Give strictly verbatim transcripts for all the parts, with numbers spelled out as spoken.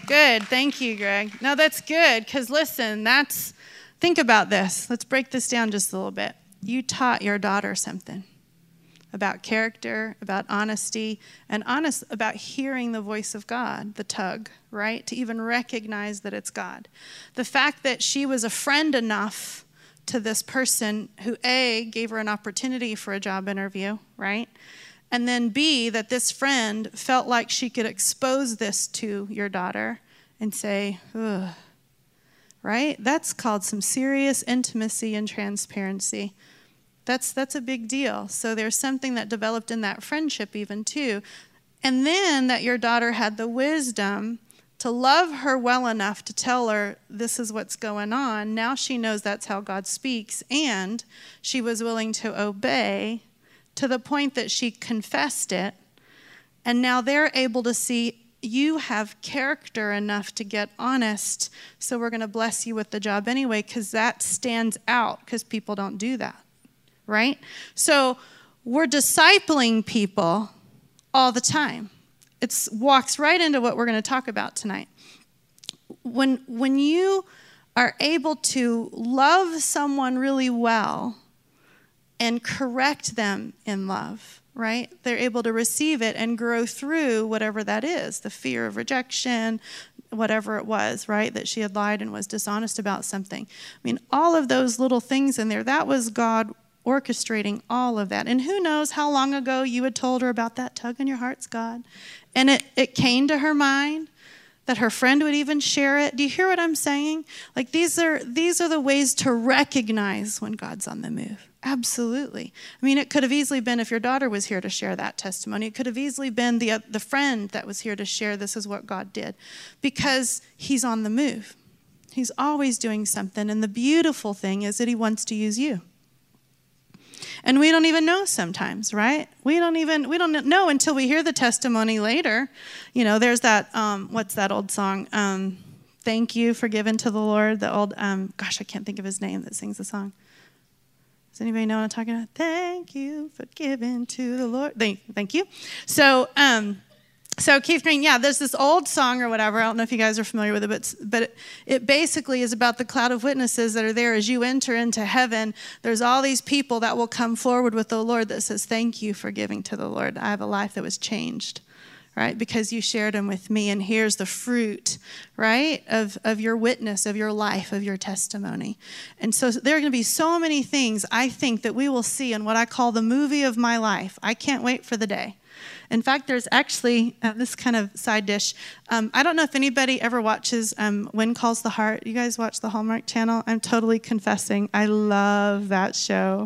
Good. Thank you, Greg. No, that's good because listen, that's, think about this. Let's break this down just a little bit. You taught your daughter something about character, about honesty, and honest about hearing the voice of God, the tug, right? To even recognize that it's God. The fact that she was a friend enough to this person who, A, gave her an opportunity for a job interview, right? And then B, that this friend felt like she could expose this to your daughter and say, ugh, right? That's called some serious intimacy and transparency. That's that's a big deal. So there's something that developed in that friendship even too. And then that your daughter had the wisdom to love her well enough to tell her this is what's going on. Now she knows that's how God speaks, and she was willing to obey to the point that she confessed it. And now they're able to see you have character enough to get honest, so we're going to bless you with the job anyway, because that stands out because people don't do that. Right? So we're discipling people all the time. It walks right into what we're going to talk about tonight. When, when you are able to love someone really well and correct them in love, right? They're able to receive it and grow through whatever that is, the fear of rejection, whatever it was, right? That she had lied and was dishonest about something. I mean, all of those little things in there, that was God orchestrating all of that. And who knows how long ago you had told her about that tug in your heart's God. And it, it came to her mind that her friend would even share it. Do you hear what I'm saying? Like these are these are the ways to recognize when God's on the move. Absolutely. I mean, it could have easily been if your daughter was here to share that testimony. It could have easily been the, the friend that was here to share this is what God did. Because he's on the move. He's always doing something. And the beautiful thing is that he wants to use you. And we don't even know sometimes, right? We don't even, we don't know until we hear the testimony later. You know, there's that, um, what's that old song? Um, Thank You for Giving to the Lord. The old, um, gosh, I can't think of his name that sings the song. Does anybody know what I'm talking about? Thank you for giving to the Lord. Thank, thank you. So, um, So Keith Green, yeah, there's this old song or whatever. I don't know if you guys are familiar with it, but, but it, it basically is about the cloud of witnesses that are there as you enter into heaven. There's all these people that will come forward with the Lord that says, thank you for giving to the Lord. I have a life that was changed, right? Because you shared them with me, and here's the fruit, right, of, of your witness, of your life, of your testimony. And so there are going to be so many things, I think, that we will see in what I call the movie of my life. I can't wait for the day. In fact, there's actually, uh, this kind of side dish, um, I don't know if anybody ever watches um, When Calls the Heart. You guys watch the Hallmark Channel? I'm totally confessing. I love that show.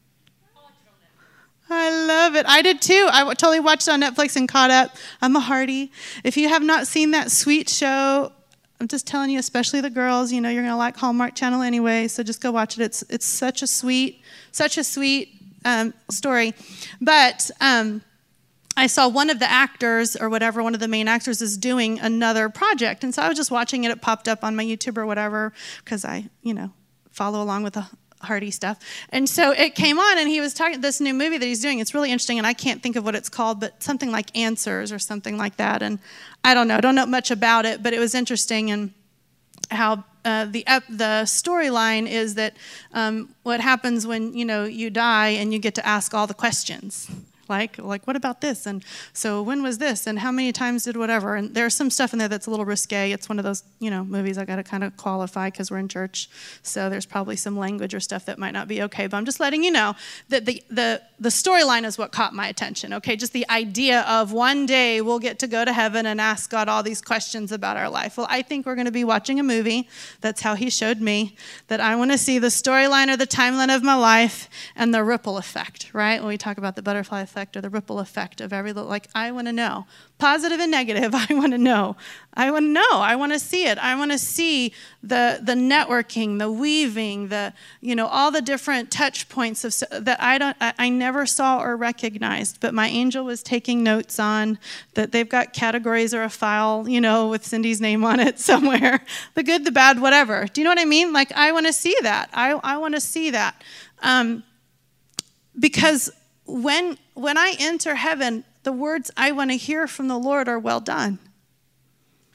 I love it. I did too. I totally watched it on Netflix and caught up. I'm a Hardy. If you have not seen that sweet show, I'm just telling you, especially the girls, you know, you're going to like Hallmark Channel anyway, so just go watch it. It's it's such a sweet, such a sweet um, story. But um, I saw one of the actors or whatever, one of the main actors is doing another project. And so I was just watching it. It popped up on my YouTube or whatever because I, you know, follow along with the Hardy stuff. And so it came on, and he was talking this new movie that he's doing. It's really interesting, and I can't think of what it's called, but something like Answers or something like that. And I don't know. I don't know much about it, but it was interesting. And how uh, the ep- the storyline is that um, what happens when, you know, you die and you get to ask all the questions. Like, like, what about this? And so when was this? And how many times did whatever? And there's some stuff in there that's a little risque. It's one of those, you know, movies I got to kind of qualify because we're in church. So there's probably some language or stuff that might not be okay. But I'm just letting you know that the the, the storyline is what caught my attention, okay? Just the idea of one day we'll get to go to heaven and ask God all these questions about our life. Well, I think we're going to be watching a movie. That's how he showed me that I want to see the storyline or the timeline of my life and the ripple effect, right? When we talk about the butterfly effect, or the ripple effect of every little, like, I want to know. Positive and negative, I want to know. I want to know. I want to see it. I want to see the the networking, the weaving, the, you know, all the different touch points of that I don't, I, I never saw or recognized, but my angel was taking notes on that. They've got categories or a file, you know, with Cindy's name on it somewhere. The good, the bad, whatever. Do you know what I mean? Like, I want to see that. I, I want to see that. Um, because When when I enter heaven, the words I want to hear from the Lord are well done.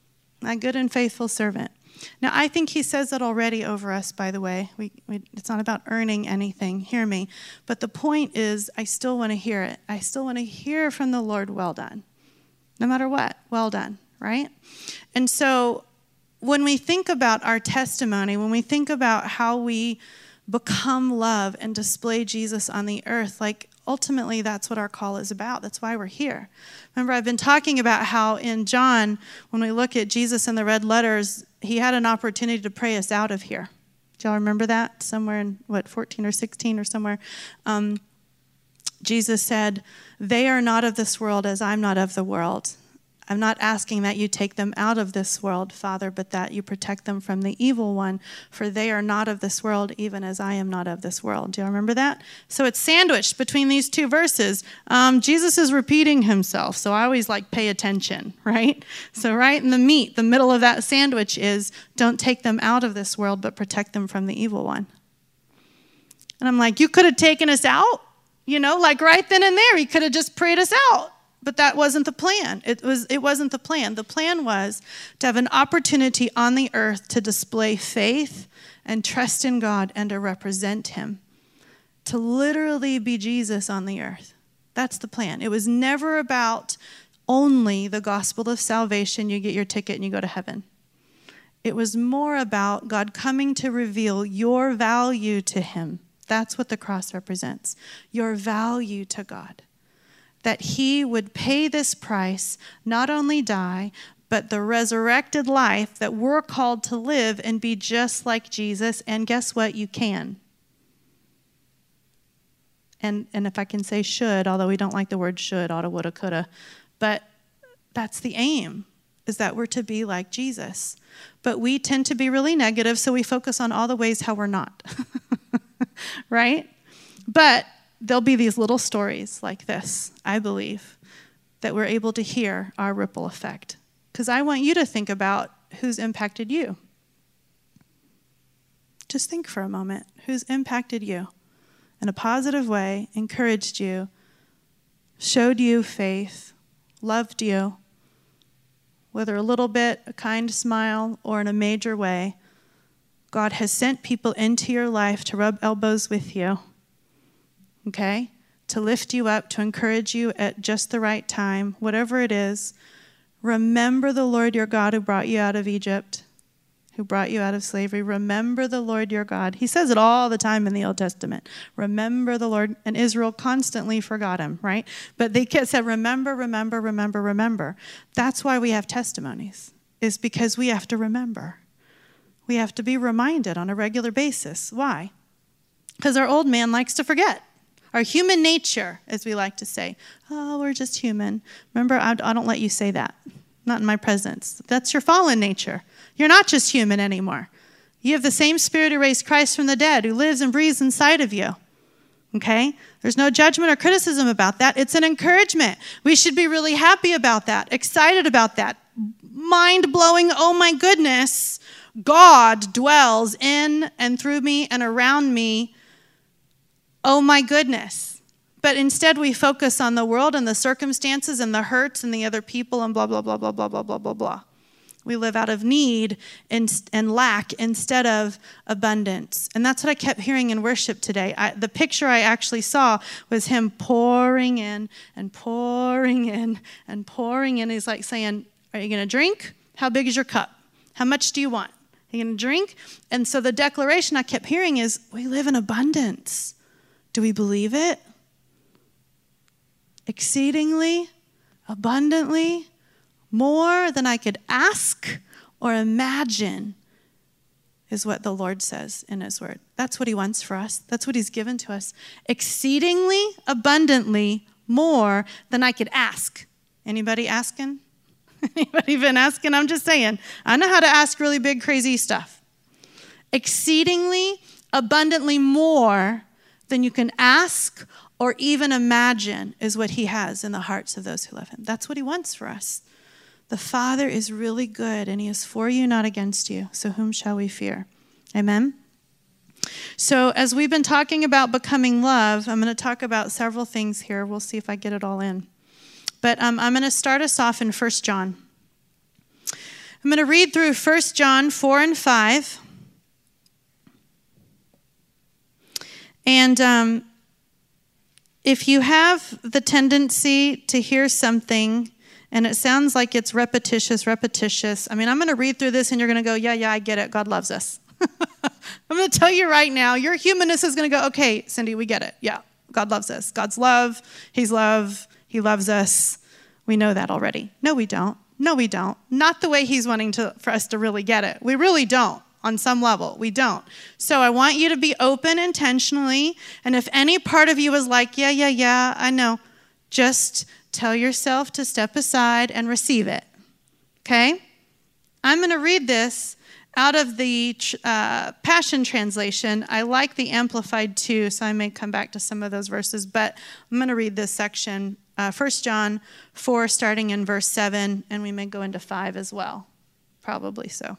My good and faithful servant. Now, I think he says it already over us, by the way. We, we, it's not about earning anything. Hear me. But the point is, I still want to hear it. I still want to hear from the Lord, well done. No matter what, well done, right? And so when we think about our testimony, when we think about how we become love and display Jesus on the earth, like ultimately that's what our call is about. That's why we're here. Remember, I've been talking about how in John, when we look at Jesus in the red letters, he had an opportunity to pray us out of here. Do y'all remember that? Somewhere in, what, fourteen or sixteen or somewhere? Um, Jesus said, they are not of this world as I'm not of the world. I'm not asking that you take them out of this world, Father, but that you protect them from the evil one, for they are not of this world, even as I am not of this world. Do you remember that? So it's sandwiched between these two verses. Um, Jesus is repeating himself, so I always like pay attention, right? So right in the meat, the middle of that sandwich is, don't take them out of this world, but protect them from the evil one. And I'm like, you could have taken us out, you know, like right then and there. He could have just prayed us out. But that wasn't the plan. It was, it wasn't the plan. The plan was to have an opportunity on the earth to display faith and trust in God and to represent him. To literally be Jesus on the earth. That's the plan. It was never about only the gospel of salvation. You get your ticket and you go to heaven. It was more about God coming to reveal your value to him. That's what the cross represents. Your value to God. That he would pay this price, not only die, but the resurrected life that we're called to live and be just like Jesus. And guess what? You can. And, and if I can say should, although we don't like the word should, oughta, woulda, coulda, but that's the aim, is that we're to be like Jesus. But we tend to be really negative, so we focus on all the ways how we're not. Right? But there'll be these little stories like this, I believe, that we're able to hear our ripple effect. Because I want you to think about who's impacted you. Just think for a moment. Who's impacted you in a positive way, encouraged you, showed you faith, loved you, whether a little bit, a kind smile, or in a major way. God has sent people into your life to rub elbows with you. Okay? To lift you up, to encourage you at just the right time, whatever it is. Remember the Lord your God who brought you out of Egypt, who brought you out of slavery. Remember the Lord your God. He says it all the time in the Old Testament. Remember the Lord. And Israel constantly forgot him, right? But they said, remember, remember, remember, remember. That's why we have testimonies, is because we have to remember. We have to be reminded on a regular basis. Why? Because our old man likes to forget. Our human nature, as we like to say. Oh, we're just human. Remember, I, I don't let you say that. Not in my presence. That's your fallen nature. You're not just human anymore. You have the same Spirit who raised Christ from the dead, who lives and breathes inside of you. Okay? There's no judgment or criticism about that. It's an encouragement. We should be really happy about that, excited about that. Mind-blowing, oh my goodness, God dwells in and through me and around me. Oh my goodness. But instead we focus on the world and the circumstances and the hurts and the other people and blah, blah, blah, blah, blah, blah, blah, blah, blah. We live out of need and, and lack instead of abundance. And that's what I kept hearing in worship today. I, the picture I actually saw was him pouring in and pouring in and pouring in. He's like saying, are you going to drink? How big is your cup? How much do you want? Are you going to drink? And so the declaration I kept hearing is, we live in abundance. Do we believe it? Exceedingly, abundantly, more than I could ask or imagine is what the Lord says in his word. That's what he wants for us. That's what he's given to us. Exceedingly, abundantly, more than I could ask. Anybody asking? Anybody been asking? I'm just saying. I know how to ask really big, crazy stuff. Exceedingly, abundantly more than you can ask or even imagine is what he has in the hearts of those who love him. That's what he wants for us. The Father is really good, and he is for you, not against you. So whom shall we fear? Amen? So as we've been talking about becoming love, I'm going to talk about several things here. We'll see if I get it all in. But um, I'm going to start us off in First John. I'm going to read through First John four and five. And um, if you have the tendency to hear something and it sounds like it's repetitious, repetitious, I mean, I'm going to read through this and you're going to go, yeah, yeah, I get it. God loves us. I'm going to tell you right now, your humanness is going to go, okay, Cindy, we get it. Yeah, God loves us. God's love. He's love. He loves us. We know that already. No, we don't. No, we don't. Not the way he's wanting to for us to really get it. We really don't. On some level, we don't. So I want you to be open intentionally. And if any part of you is like, yeah, yeah, yeah, I know, just tell yourself to step aside and receive it. Okay? I'm going to read this out of the uh, Passion Translation. I like the Amplified too, so I may come back to some of those verses. But I'm going to read this section, uh, First John four, starting in verse seven, and we may go into five as well. Probably so.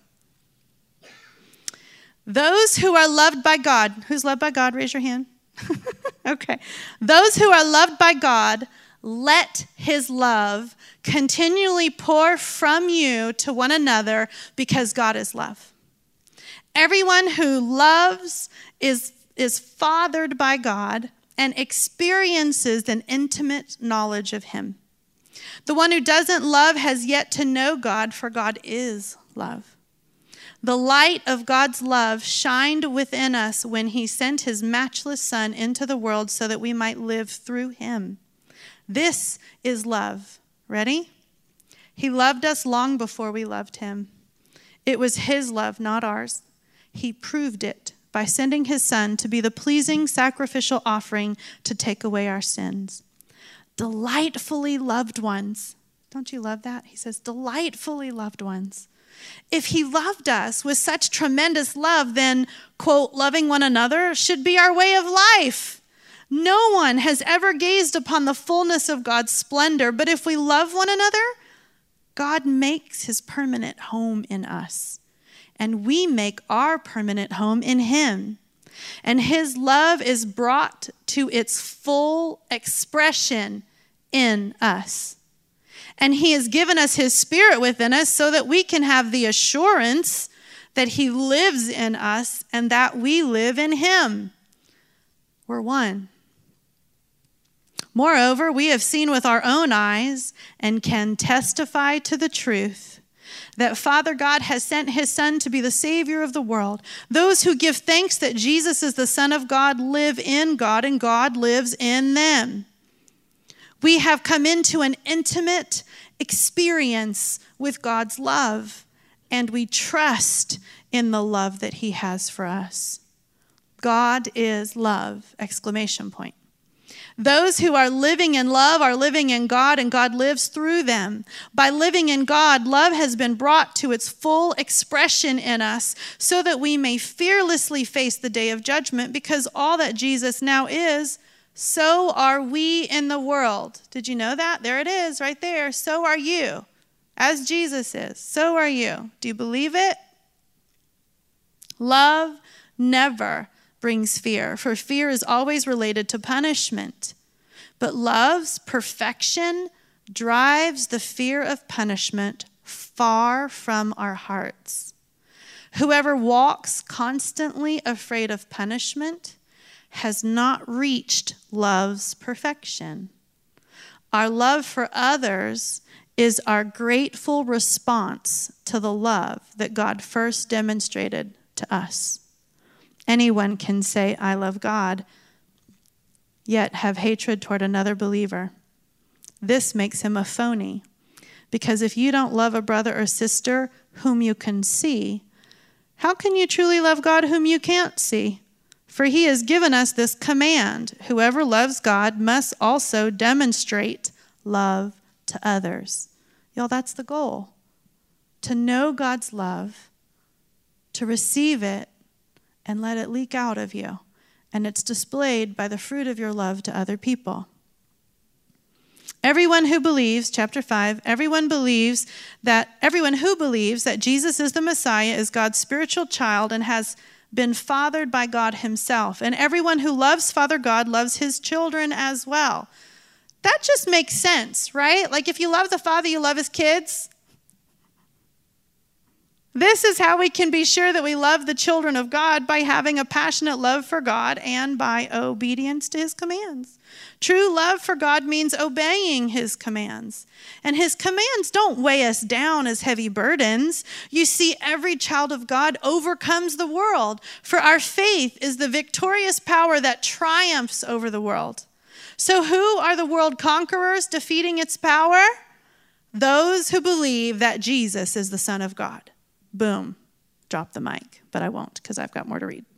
Those who are loved by God. Who's loved by God? Raise your hand. Okay. Those who are loved by God, let his love continually pour from you to one another because God is love. Everyone who loves is, is fathered by God and experiences an intimate knowledge of him. The one who doesn't love has yet to know God, for God is love. The light of God's love shined within us when he sent his matchless Son into the world so that we might live through him. This is love. Ready? He loved us long before we loved him. It was his love, not ours. He proved it by sending his Son to be the pleasing sacrificial offering to take away our sins. Delightfully loved ones. Don't you love that? He says, delightfully loved ones. If he loved us with such tremendous love, then, quote, loving one another should be our way of life. No one has ever gazed upon the fullness of God's splendor, but if we love one another, God makes his permanent home in us, and we make our permanent home in him. And his love is brought to its full expression in us. And he has given us his Spirit within us so that we can have the assurance that he lives in us and that we live in him. We're one. Moreover, we have seen with our own eyes and can testify to the truth that Father God has sent his Son to be the Savior of the world. Those who give thanks that Jesus is the Son of God live in God and God lives in them. We have come into an intimate experience with God's love, and we trust in the love that he has for us. God is love, exclamation point. Those who are living in love are living in God, and God lives through them. By living in God, love has been brought to its full expression in us so that we may fearlessly face the day of judgment, because all that Jesus now is, so are we in the world. Did you know that? There it is, right there. So are you. As Jesus is, so are you. Do you believe it? Love never brings fear, for fear is always related to punishment. But love's perfection drives the fear of punishment far from our hearts. Whoever walks constantly afraid of punishment has not reached love's perfection. Our love for others is our grateful response to the love that God first demonstrated to us. Anyone can say, I love God, yet have hatred toward another believer. This makes him a phony, because if you don't love a brother or sister whom you can see, how can you truly love God whom you can't see? For he has given us this command: whoever loves God must also demonstrate love to others. Y'all, that's the goal. To know God's love, to receive it, and let it leak out of you. And it's displayed by the fruit of your love to other people. Everyone who believes, chapter five, everyone believes that, everyone who believes that Jesus is the Messiah is God's spiritual child and has been fathered by God himself. And everyone who loves Father God loves his children as well. That just makes sense, right? Like if you love the Father, you love his kids. This is how we can be sure that we love the children of God, by having a passionate love for God and by obedience to his commands. True love for God means obeying his commands. And his commands don't weigh us down as heavy burdens. You see, every child of God overcomes the world, for our faith is the victorious power that triumphs over the world. So who are the world conquerors defeating its power? Those who believe that Jesus is the Son of God. Boom. Drop the mic, but I won't because I've got more to read.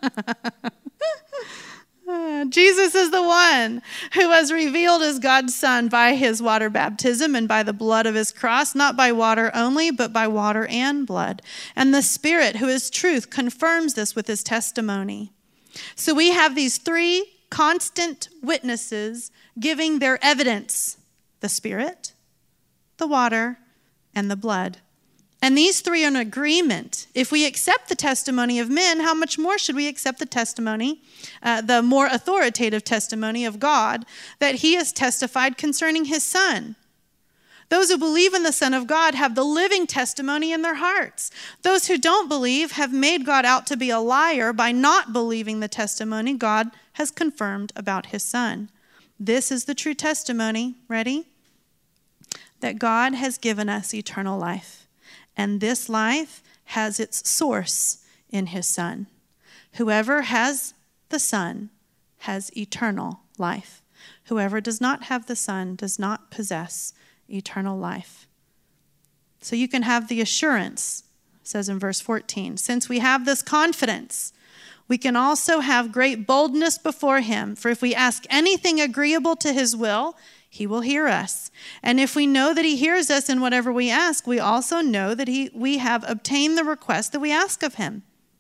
uh, Jesus is the one who was revealed as God's Son by his water baptism and by the blood of his cross, not by water only, but by water and blood. And the Spirit, who is truth, confirms this with his testimony. So we have these three constant witnesses giving their evidence: the Spirit, the water, and the blood. And these three are in agreement. If we accept the testimony of men, how much more should we accept the testimony, uh, the more authoritative testimony of God that he has testified concerning his Son? Those who believe in the Son of God have the living testimony in their hearts. Those who don't believe have made God out to be a liar by not believing the testimony God has confirmed about his Son. This is the true testimony, ready? That God has given us eternal life. And this life has its source in his Son. Whoever has the Son has eternal life. Whoever does not have the Son does not possess eternal life. So you can have the assurance, it says in verse fourteen, since we have this confidence, we can also have great boldness before him. For if we ask anything agreeable to his will, he will hear us. And if we know that he hears us in whatever we ask, we also know that he, we have obtained the request that we ask of him.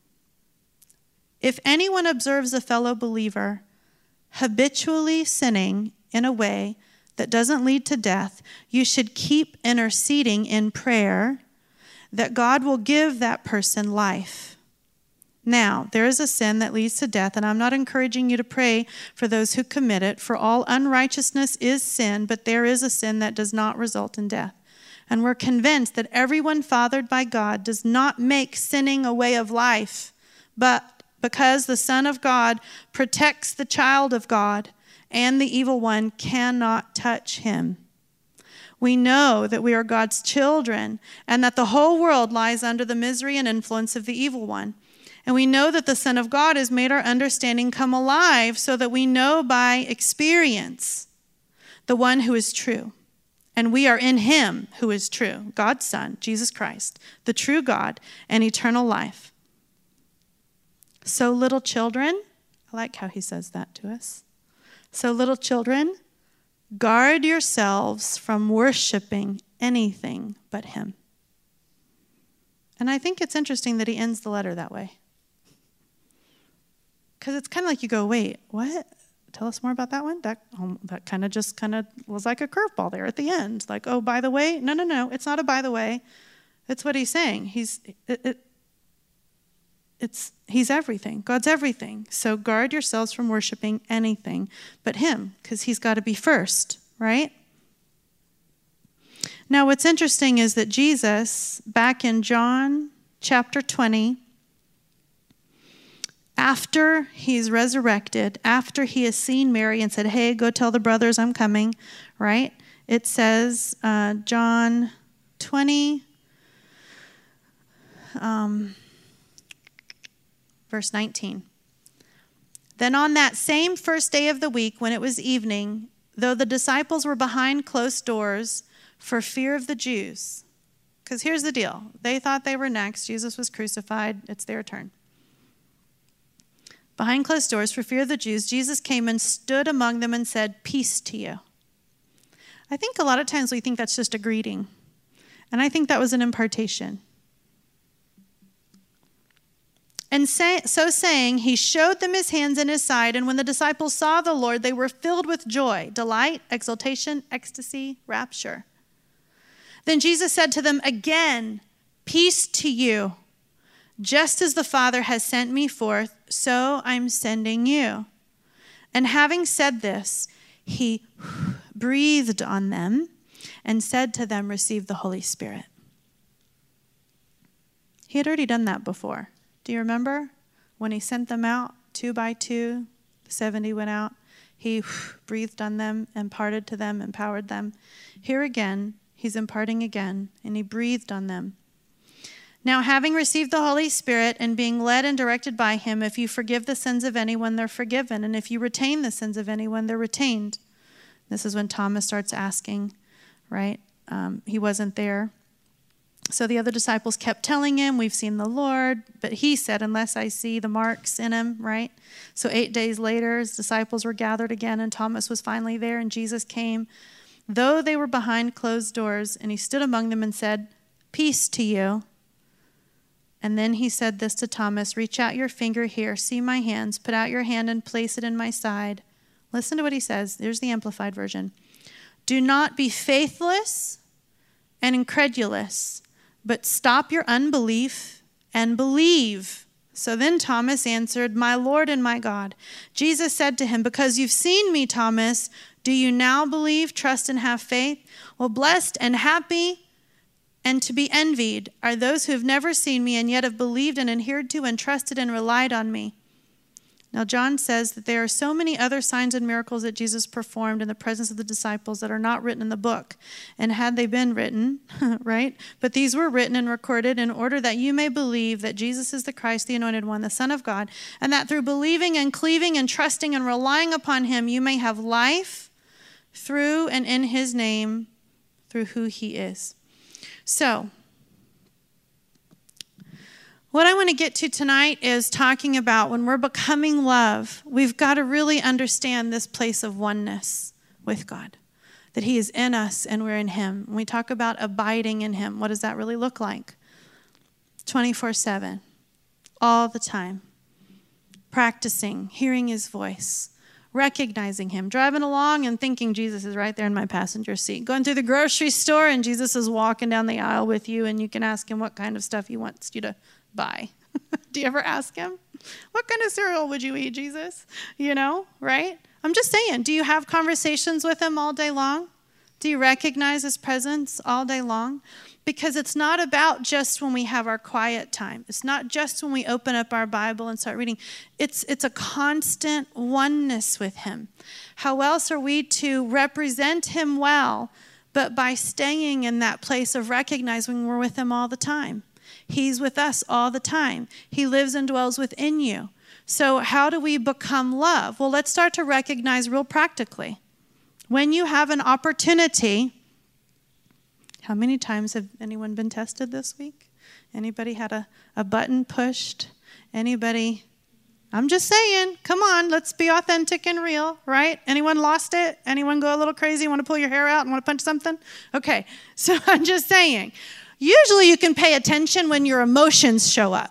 If anyone observes a fellow believer habitually sinning in a way that doesn't lead to death, you should keep interceding in prayer that God will give that person life. Now, there is a sin that leads to death, and I'm not encouraging you to pray for those who commit it, for all unrighteousness is sin, but there is a sin that does not result in death. And we're convinced that everyone fathered by God does not make sinning a way of life, but because the Son of God protects the child of God, and the evil one cannot touch him. We know that we are God's children, and that the whole world lies under the misery and influence of the evil one. And we know that the Son of God has made our understanding come alive so that we know by experience the one who is true. And we are in him who is true, God's Son, Jesus Christ, the true God and eternal life. So little children, I like how he says that to us. So little children, guard yourselves from worshiping anything but him. And I think it's interesting that he ends the letter that way. Because it's kind of like you go, wait, what? Tell us more about that one? That um, that kind of just kind of was like a curveball there at the end. Like, oh, by the way? No, no, no. It's not a by the way. It's what he's saying. He's it, it, it's he's everything. God's everything. So guard yourselves from worshiping anything but him, because he's got to be first, right? Now, what's interesting is that Jesus, back in John chapter twenty, after he's resurrected, after he has seen Mary and said, hey, go tell the brothers I'm coming, right? It says, uh, John twenty, um, verse nineteen. Then on that same first day of the week, when it was evening, though the disciples were behind closed doors for fear of the Jews, because here's the deal. They thought they were next. Jesus was crucified. It's their turn. Behind closed doors, for fear of the Jews, Jesus came and stood among them and said, peace to you. I think a lot of times we think that's just a greeting. And I think that was an impartation. And say, so saying, he showed them his hands and his side. And when the disciples saw the Lord, they were filled with joy, delight, exultation, ecstasy, rapture. Then Jesus said to them again, peace to you. Just as the Father has sent me forth, so I'm sending you. And having said this, he breathed on them and said to them, receive the Holy Spirit. He had already done that before. Do you remember? When he sent them out, two by two, the seventy went out. He breathed on them, imparted to them, empowered them. Here again, he's imparting again, and he breathed on them. Now, having received the Holy Spirit and being led and directed by him, if you forgive the sins of anyone, they're forgiven. And if you retain the sins of anyone, they're retained. This is when Thomas starts asking, right? Um, he wasn't there. So the other disciples kept telling him, we've seen the Lord. But he said, unless I see the marks in him, right? So eight days later, his disciples were gathered again, and Thomas was finally there, and Jesus came, though they were behind closed doors, and he stood among them and said, peace to you. And then he said this to Thomas, reach out your finger here, see my hands, put out your hand and place it in my side. Listen to what he says. There's the Amplified Version. Do not be faithless and incredulous, but stop your unbelief and believe. So then Thomas answered, my Lord and my God. Jesus said to him, because you've seen me, Thomas, do you now believe, trust, and have faith? Well, blessed and happy and to be envied are those who have never seen me and yet have believed and adhered to and trusted and relied on me. Now, John says that there are so many other signs and miracles that Jesus performed in the presence of the disciples that are not written in the book. And had they been written, right? But these were written and recorded in order that you may believe that Jesus is the Christ, the Anointed One, the Son of God, and that through believing and cleaving and trusting and relying upon him, you may have life through and in his name, through who he is. So, what I want to get to tonight is talking about when we're becoming love, we've got to really understand this place of oneness with God, that he is in us and we're in him. When we talk about abiding in him, what does that really look like? twenty-four seven, all the time, practicing, hearing his voice, recognizing him, driving along and thinking Jesus is right there in my passenger seat, going through the grocery store and Jesus is walking down the aisle with you and you can ask him what kind of stuff he wants you to buy. Do you ever ask him, what kind of cereal would you eat, Jesus? You know, right? I'm just saying, do you have conversations with him all day long? Do you recognize his presence all day long? Because it's not about just when we have our quiet time. It's not just when we open up our Bible and start reading. It's, it's a constant oneness with him. How else are we to represent him well, but by staying in that place of recognizing we're with him all the time? He's with us all the time. He lives and dwells within you. So how do we become love? Well, let's start to recognize real practically. When you have an opportunity, how many times have anyone been tested this week? Anybody had a, a button pushed? Anybody? I'm just saying, come on, let's be authentic and real, right? Anyone lost it? Anyone go a little crazy, want to pull your hair out and want to punch something? Okay, so I'm just saying. Usually you can pay attention when your emotions show up.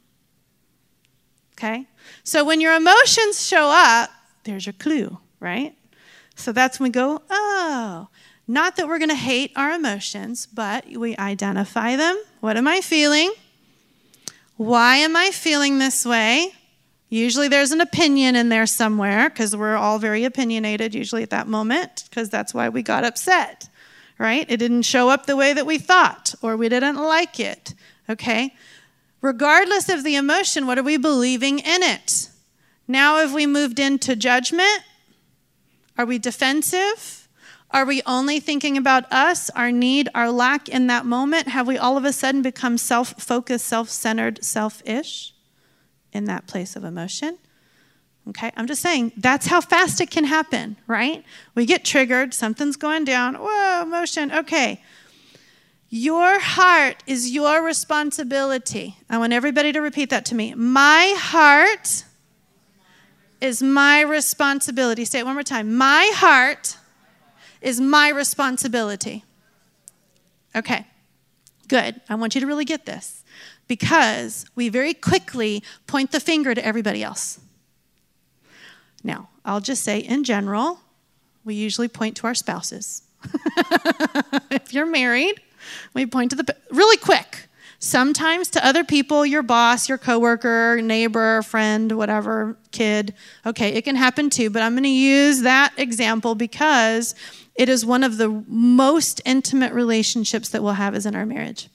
Okay? So when your emotions show up, there's your clue, right? So that's when we go, oh, not that we're going to hate our emotions, but we identify them. What am I feeling? Why am I feeling this way? Usually there's an opinion in there somewhere because we're all very opinionated usually at that moment because that's why we got upset. Right? It didn't show up the way that we thought, or we didn't like it, okay? Regardless of the emotion, what are we believing in it? Now have we moved into judgment? Are we defensive? Are we only thinking about us, our need, our lack in that moment? Have we all of a sudden become self-focused, self-centered, selfish in that place of emotion? Okay, I'm just saying, that's how fast it can happen, right? We get triggered, something's going down, whoa, emotion, okay. Your heart is your responsibility. I want everybody to repeat that to me. My heart is my responsibility. Say it one more time. My heart is my responsibility. Okay, good. I want you to really get this because we very quickly point the finger to everybody else. Now, I'll just say in general, we usually point to our spouses. If you're married, we point to the, really quick. Sometimes to other people, your boss, your coworker, neighbor, friend, whatever, kid. Okay, it can happen too, but I'm going to use that example because it is one of the most intimate relationships that we'll have is in our marriage.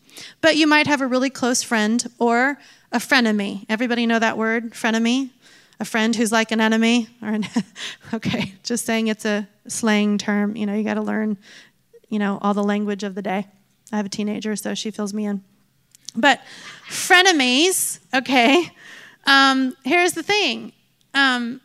But you might have a really close friend or a frenemy. Everybody know that word, frenemy? A friend who's like an enemy? Or an okay, just saying it's a slang term. You know, you got to learn, you know, all the language of the day. I have a teenager, so she fills me in. But frenemies, okay, um, here's the thing. Um,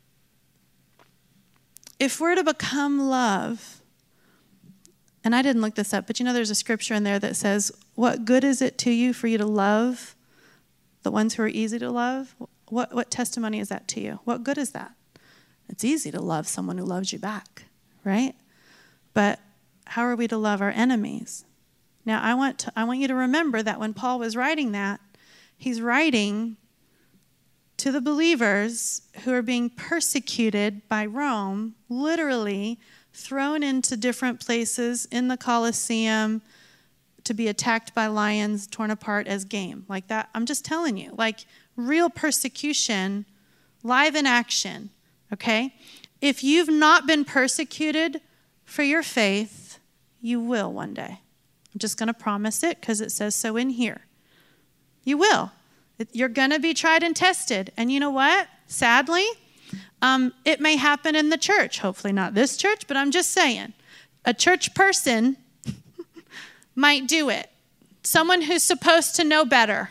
if we're to become love, and I didn't look this up, but you know there's a scripture in there that says, what good is it to you for you to love the ones who are easy to love? What, what testimony is that to you? What good is that? It's easy to love someone who loves you back, right? But how are we to love our enemies? Now, I want to, I want you to remember that when Paul was writing that, he's writing to the believers who are being persecuted by Rome, literally thrown into different places in the Colosseum to be attacked by lions, torn apart as game. Like that, I'm just telling you, like real persecution, live in action, okay? If you've not been persecuted for your faith, you will one day. I'm just going to promise it because it says so in here. You will. You're going to be tried and tested. And you know what? Sadly, um, it may happen in the church. Hopefully not this church, but I'm just saying. A church person might do it. Someone who's supposed to know better.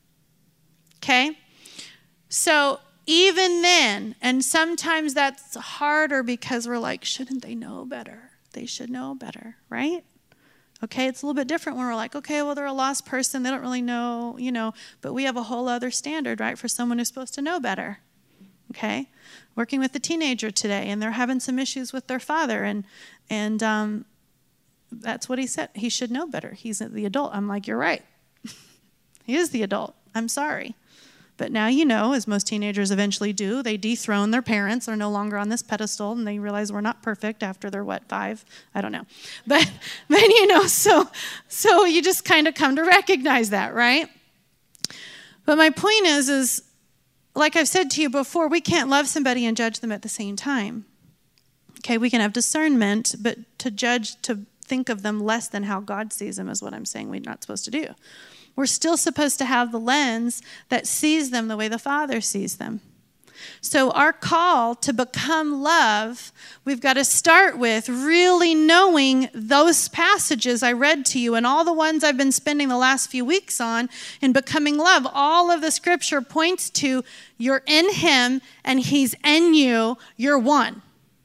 Okay? So even then, and sometimes that's harder because we're like, shouldn't they know better? They should know better, right? Okay, it's a little bit different when we're like, okay, well, they're a lost person. They don't really know, you know, but we have a whole other standard, right, for someone who's supposed to know better. Okay? Working with a teenager today, and they're having some issues with their father, and and um, that's what he said. He should know better. He's the adult. I'm like, you're right. He is the adult. I'm sorry. But now you know, as most teenagers eventually do, they dethrone their parents. They're no longer on this pedestal, and they realize we're not perfect after they're, what, five? I don't know. But, but you know, so, so you just kind of come to recognize that, right? But my point is, is like I've said to you before, we can't love somebody and judge them at the same time. Okay, we can have discernment, but to judge, to think of them less than how God sees them is what I'm saying we're not supposed to do. We're still supposed to have the lens that sees them the way the Father sees them. So our call to become love, we've got to start with really knowing those passages I read to you and all the ones I've been spending the last few weeks on in becoming love. All of the scripture points to you're in him and he's in you. You're one.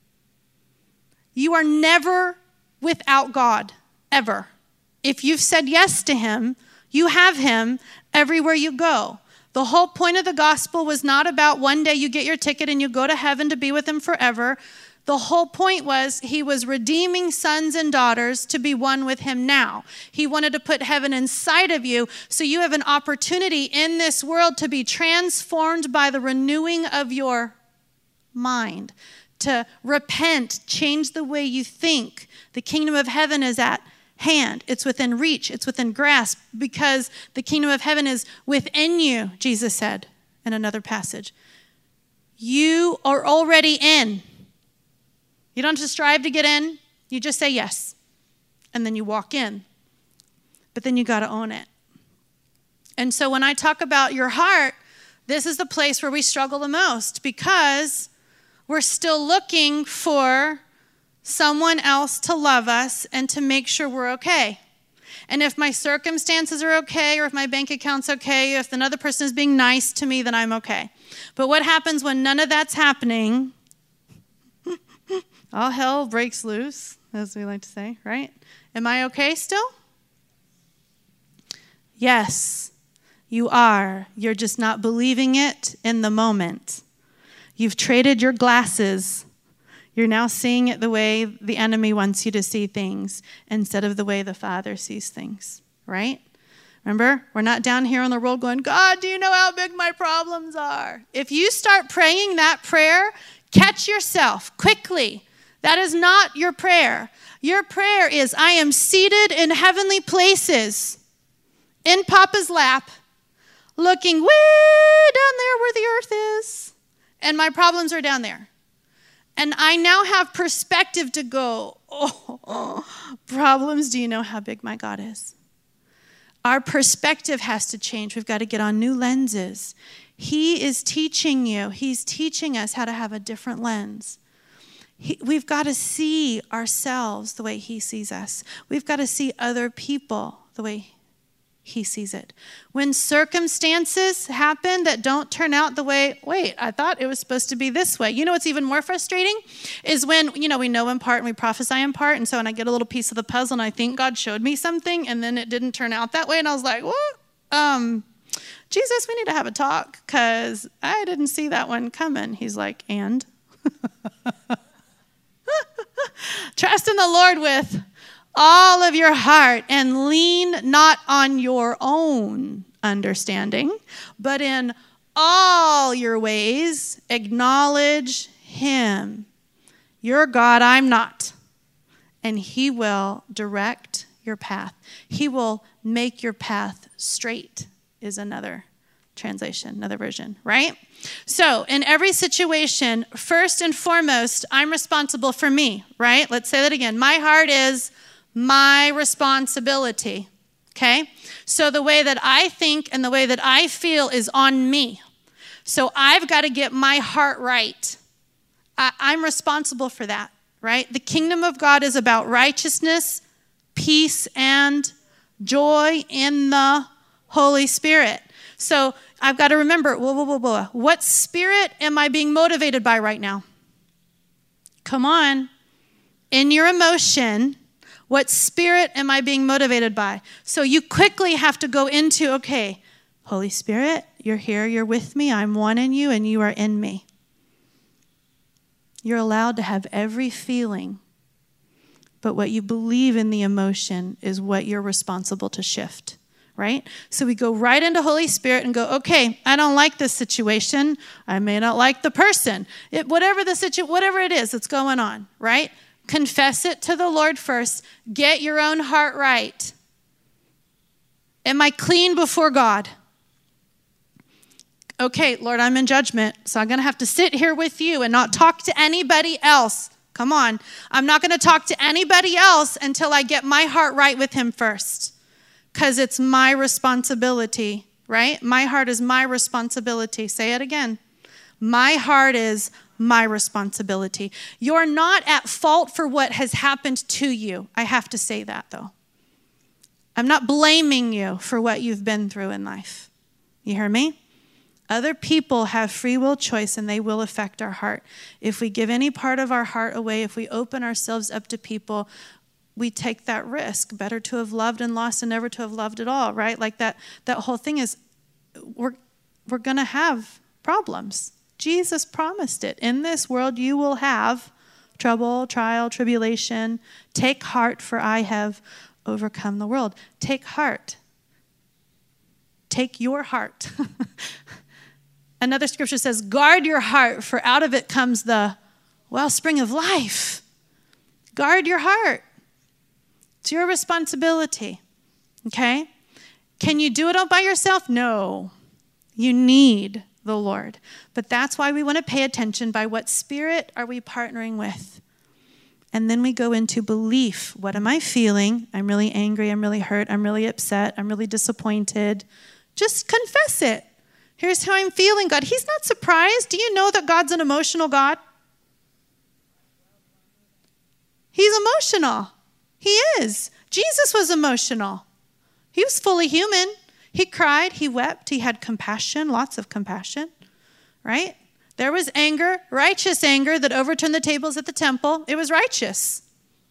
You are never without God, ever. If you've said yes to him, you have him everywhere you go. The whole point of the gospel was not about one day you get your ticket and you go to heaven to be with him forever. The whole point was he was redeeming sons and daughters to be one with him now. He wanted to put heaven inside of you so you have an opportunity in this world to be transformed by the renewing of your mind, to repent, change the way you think. The kingdom of heaven is at hand. It's within reach. It's within grasp because the kingdom of heaven is within you, Jesus said in another passage. You are already in. You don't have to strive to get in. You just say yes. And then you walk in. But then you got to own it. And so when I talk about your heart, this is the place where we struggle the most because we're still looking for someone else to love us and to make sure we're okay. And if my circumstances are okay, or if my bank account's okay, if another person is being nice to me, then I'm okay. But what happens when none of that's happening? All hell breaks loose, as we like to say, right? Am I okay still? Yes, you are. You're just not believing it in the moment. You've traded your glasses. You're now seeing it the way the enemy wants you to see things instead of the way the Father sees things, right? Remember, we're not down here on the world going, God, do you know how big my problems are? If you start praying that prayer, catch yourself quickly. That is not your prayer. Your prayer is, I am seated in heavenly places, in Papa's lap, looking way down there where the earth is, and my problems are down there. And I now have perspective to go, oh, oh, problems, do you know how big my God is? Our perspective has to change. We've got to get on new lenses. He is teaching you. He's teaching us how to have a different lens. He, we've got to see ourselves the way he sees us. We've got to see other people the way he sees it. When circumstances happen that don't turn out the way, wait, I thought it was supposed to be this way. You know what's even more frustrating is when, you know, we know in part and we prophesy in part. And so when I get a little piece of the puzzle and I think God showed me something and then it didn't turn out that way. And I was like, what? Um, Jesus, we need to have a talk because I didn't see that one coming. He's like, and? Trust in the Lord with all of your heart and lean not on your own understanding, but in all your ways acknowledge him. You're God, I'm not. And he will direct your path. He will make your path straight is another translation, another version, right? So in every situation, first and foremost, I'm responsible for me, right? Let's say that again. My heart is my responsibility, okay? So the way that I think and the way that I feel is on me. So I've got to get my heart right. I, I'm responsible for that, right? The kingdom of God is about righteousness, peace, and joy in the Holy Spirit. So I've got to remember, whoa, whoa, whoa, whoa. What spirit am I being motivated by right now? Come on. In your emotion, what spirit am I being motivated by? So you quickly have to go into, okay, Holy Spirit, you're here, you're with me, I'm one in you, and you are in me. You're allowed to have every feeling, but what you believe in the emotion is what you're responsible to shift, right? So we go right into Holy Spirit and go, okay, I don't like this situation. I may not like the person. It, whatever the situ- whatever it is that's going on, right? Confess it to the Lord first. Get your own heart right. Am I clean before God? Okay, Lord, I'm in judgment, so I'm going to have to sit here with you and not talk to anybody else. Come on. I'm not going to talk to anybody else until I get my heart right with him first, because it's my responsibility, right? My heart is my responsibility. Say it again. My heart is my responsibility. You're not at fault for what has happened to you. I have to say that, though. I'm not blaming you for what you've been through in life. You hear me? Other people have free will choice and they will affect our heart. If we give any part of our heart away, if we open ourselves up to people, we take that risk. Better to have loved and lost than never to have loved at all, right? Like that, that whole thing is, we're, we're going to have problems. Jesus promised it. In this world you will have trouble, trial, tribulation. Take heart, for I have overcome the world. Take heart. Take your heart. Another scripture says, guard your heart, for out of it comes the wellspring of life. Guard your heart. It's your responsibility. Okay? Can you do it all by yourself? No. You need the Lord. But that's why we want to pay attention by what spirit are we partnering with. And then we go into belief. What am I feeling? I'm really angry. I'm really hurt. I'm really upset. I'm really disappointed. Just confess it. Here's how I'm feeling, God. He's not surprised. Do you know that God's an emotional God? He's emotional. He is. Jesus was emotional. He was fully human. He cried, he wept, he had compassion, lots of compassion, right? There was anger, righteous anger that overturned the tables at the temple. It was righteous,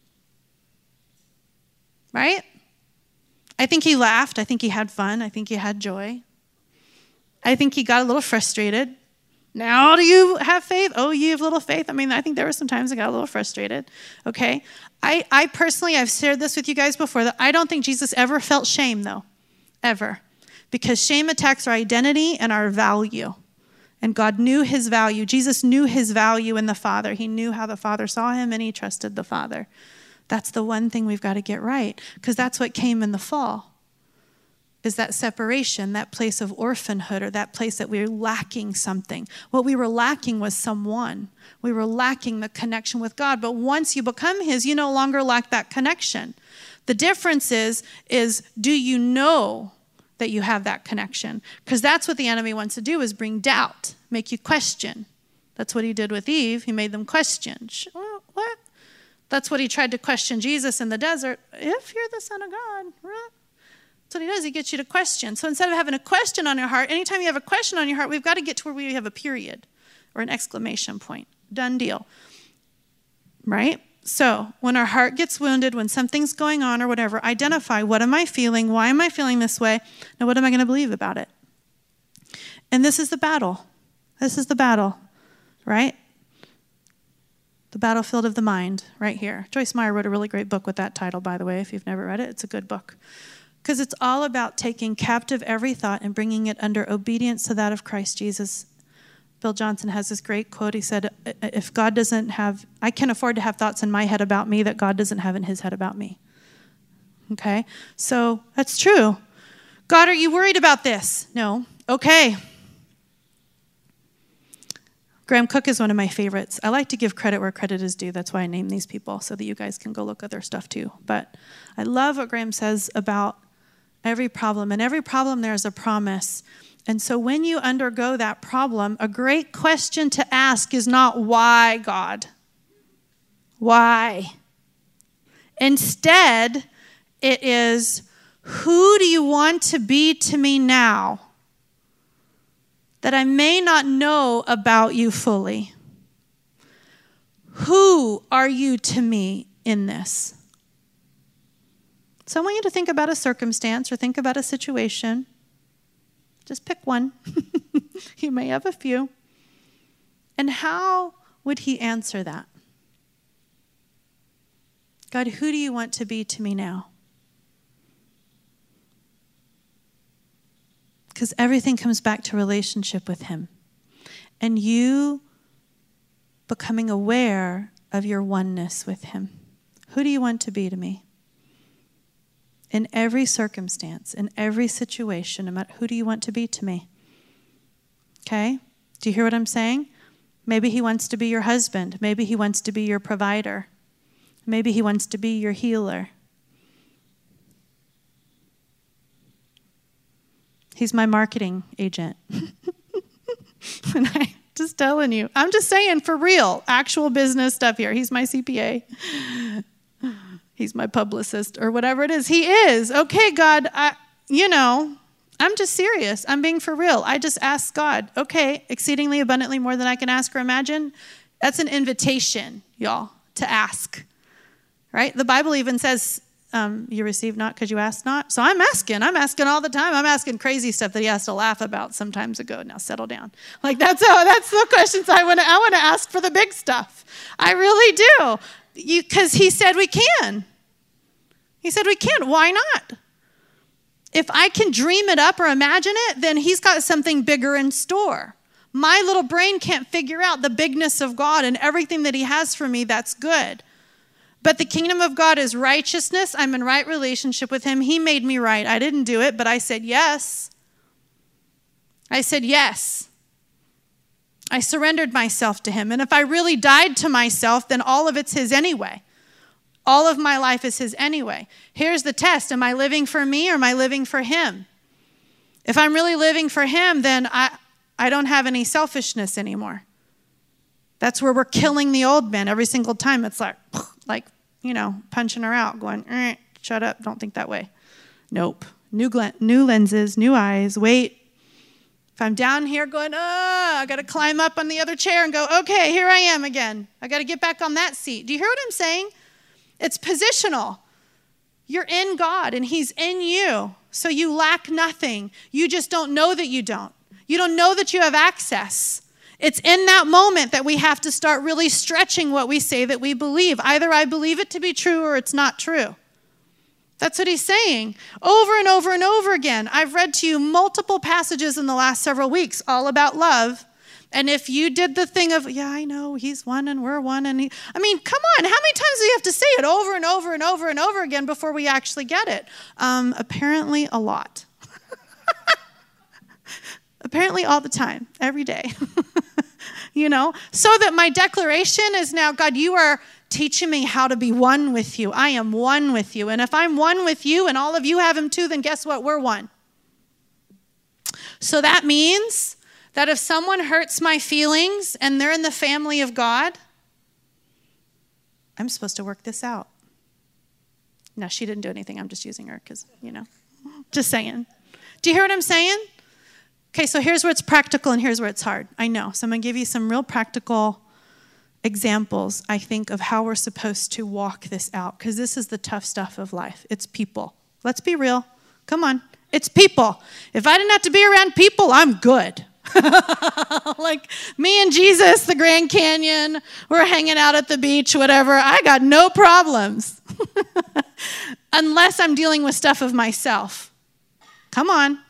right? I think he laughed. I think he had fun. I think he had joy. I think he got a little frustrated. Now do you have faith? Oh, you have little faith. I mean, I think there were some times I got a little frustrated, okay? I, I personally, I've shared this with you guys before, that I don't think Jesus ever felt shame, though, ever. Because shame attacks our identity and our value. And God knew his value. Jesus knew his value in the Father. He knew how the Father saw him, and he trusted the Father. That's the one thing we've got to get right, because that's what came in the fall, is that separation, that place of orphanhood, or that place that we were lacking something. What we were lacking was someone. We were lacking the connection with God. But once you become his, you no longer lack that connection. The difference is, is do you know that you have that connection? Because that's what the enemy wants to do, is bring doubt, make you question. That's what he did with Eve. He made them question. Well, what? That's what he tried to question Jesus in the desert. If you're the Son of God, right? That's what he does. He gets you to question. So instead of having a question on your heart, anytime you have a question on your heart, we've got to get to where we have a period or an exclamation point. Done deal. Right? So when our heart gets wounded, when something's going on or whatever, identify, what am I feeling? Why am I feeling this way? Now, what am I going to believe about it? And this is the battle. This is the battle, right? The battlefield of the mind, right here. Joyce Meyer wrote a really great book with that title, by the way. If you've never read it, it's a good book. Because it's all about taking captive every thought and bringing it under obedience to that of Christ Jesus. Bill Johnson has this great quote. He said, if God doesn't have, I can afford to have thoughts in my head about me that God doesn't have in his head about me. Okay? So that's true. God, are you worried about this? No. Okay. Graham Cook is one of my favorites. I like to give credit where credit is due. That's why I name these people, so that you guys can go look at their stuff too. But I love what Graham says about every problem. And every problem, there's a promise. And so when you undergo that problem, a great question to ask is not, why, God? Why? Instead, it is, who do you want to be to me now that I may not know about you fully? Who are you to me in this? So I want you to think about a circumstance or think about a situation. Just pick one. You may have a few. And how would he answer that? God, who do you want to be to me now? Because everything comes back to relationship with him. And you becoming aware of your oneness with him. Who do you want to be to me? In every circumstance, in every situation, no matter, who do you want to be to me? Okay? Do you hear what I'm saying? Maybe he wants to be your husband. Maybe he wants to be your provider. Maybe he wants to be your healer. He's my marketing agent. And I'm just telling you, I'm just saying for real, actual business stuff here. He's my C P A. He's my publicist or whatever it is. He is. Okay, God, I, you know, I'm just serious. I'm being for real. I just asked God, okay, exceedingly abundantly more than I can ask or imagine. That's an invitation, y'all, to ask, right? The Bible even says, um, you receive not because you ask not. So I'm asking. I'm asking all the time. I'm asking crazy stuff that he has to laugh about sometimes ago. Now settle down. Like that's how, that's the questions I want to, I want to ask for the big stuff. I really do. You, because he said we can. He said we can. Why not? If I can dream it up or imagine it, then he's got something bigger in store. My little brain can't figure out the bigness of God and everything that he has for me. That's good. But the kingdom of God is righteousness. I'm in right relationship with him. He made me right. I didn't do it, but I said yes. I said yes. I surrendered myself to him. And if I really died to myself, then all of it's his anyway. All of my life is his anyway. Here's the test. Am I living for me or am I living for him? If I'm really living for him, then I, I don't have any selfishness anymore. That's where we're killing the old man every single time. It's like, like, you know, punching her out, going, eh, shut up, don't think that way. Nope. New, glen- new lenses, new eyes, wait. If I'm down here going, oh, I got to climb up on the other chair and go, okay, here I am again. I got to get back on that seat. Do you hear what I'm saying? It's positional. You're in God and he's in you. So you lack nothing. You just don't know that you don't. You don't know that you have access. It's in that moment that we have to start really stretching what we say that we believe. Either I believe it to be true or it's not true. That's what he's saying over and over and over again. I've read to you multiple passages in the last several weeks all about love. And if you did the thing of, yeah, I know, he's one and we're one. And he, I mean, come on, how many times do you have to say it over and over and over and over again before we actually get it? Um, apparently a lot. Apparently all the time, every day. You know, so that my declaration is now, God, you are teaching me how to be one with you. I am one with you. And if I'm one with you and all of you have him too, then guess what? We're one. So that means that if someone hurts my feelings and they're in the family of God, I'm supposed to work this out. No, she didn't do anything. I'm just using her because, you know, just saying. Do you hear what I'm saying? Okay, so here's where it's practical and here's where it's hard. I know. So I'm going to give you some real practical examples, I think, of how we're supposed to walk this out, because this is the tough stuff of life. It's people. Let's be real. Come on. It's people. If I didn't have to be around people, I'm good. Like me and Jesus, the Grand Canyon, we're hanging out at the beach, whatever. I got no problems. Unless I'm dealing with stuff of myself. Come on.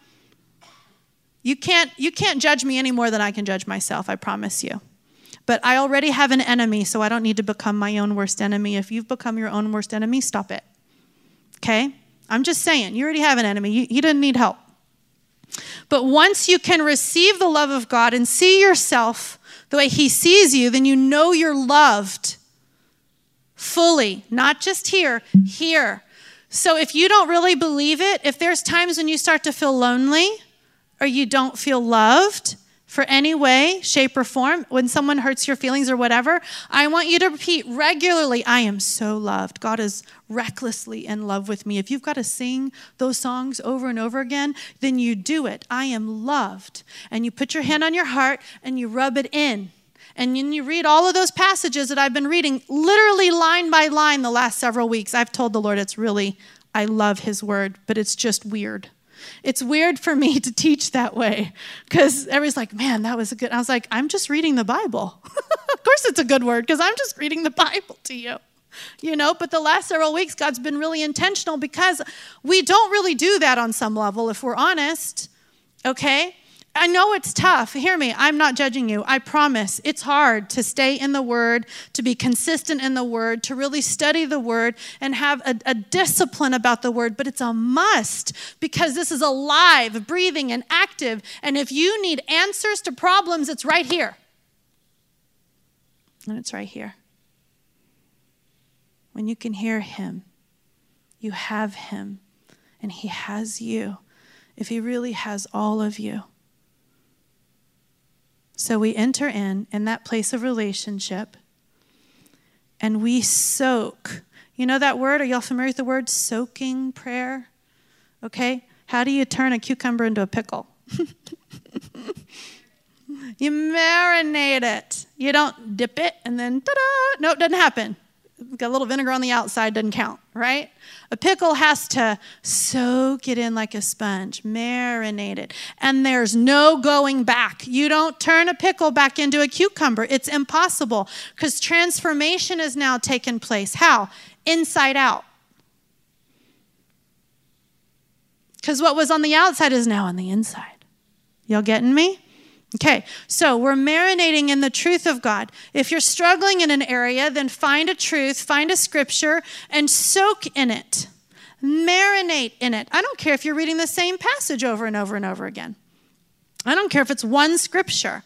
You can't, you can't judge me any more than I can judge myself, I promise you. But I already have an enemy, so I don't need to become my own worst enemy. If you've become your own worst enemy, stop it. Okay? I'm just saying, you already have an enemy. You, you didn't need help. But once you can receive the love of God and see yourself the way he sees you, then you know you're loved fully, not just here, here. So if you don't really believe it, if there's times when you start to feel lonely or you don't feel loved for any way, shape, or form, when someone hurts your feelings or whatever, I want you to repeat regularly, I am so loved. God is recklessly in love with me. If you've got to sing those songs over and over again, then you do it. I am loved. And you put your hand on your heart and you rub it in. And then you read all of those passages that I've been reading, literally line by line the last several weeks. I've told the Lord it's really, I love his word, but it's just weird. It's weird for me to teach that way because everybody's like, man, that was a good. I was like, I'm just reading the Bible. Of course it's a good word because I'm just reading the Bible to you. You know, but the last several weeks, God's been really intentional because we don't really do that on some level, if we're honest. Okay? I know it's tough. Hear me. I'm not judging you. I promise. It's hard to stay in the Word, to be consistent in the Word, to really study the Word and have a, a discipline about the Word. But it's a must because this is alive, breathing, and active. And if you need answers to problems, it's right here. And it's right here. When you can hear him, you have him, and he has you. If he really has all of you. So we enter in, in that place of relationship, and we soak. You know that word? Are y'all familiar with the word soaking prayer? Okay? How do you turn a cucumber into a pickle? You marinate it. You don't dip it and then ta-da. No, it doesn't happen. Got a little vinegar on the outside, doesn't count, right? A pickle has to soak it in like a sponge, marinate it. And there's no going back. You don't turn a pickle back into a cucumber. It's impossible because transformation has now taken place. How? Inside out. Because what was on the outside is now on the inside. Y'all getting me? Okay, so we're marinating in the truth of God. If you're struggling in an area, then find a truth, find a scripture, and soak in it. Marinate in it. I don't care if you're reading the same passage over and over and over again. I don't care if it's one scripture.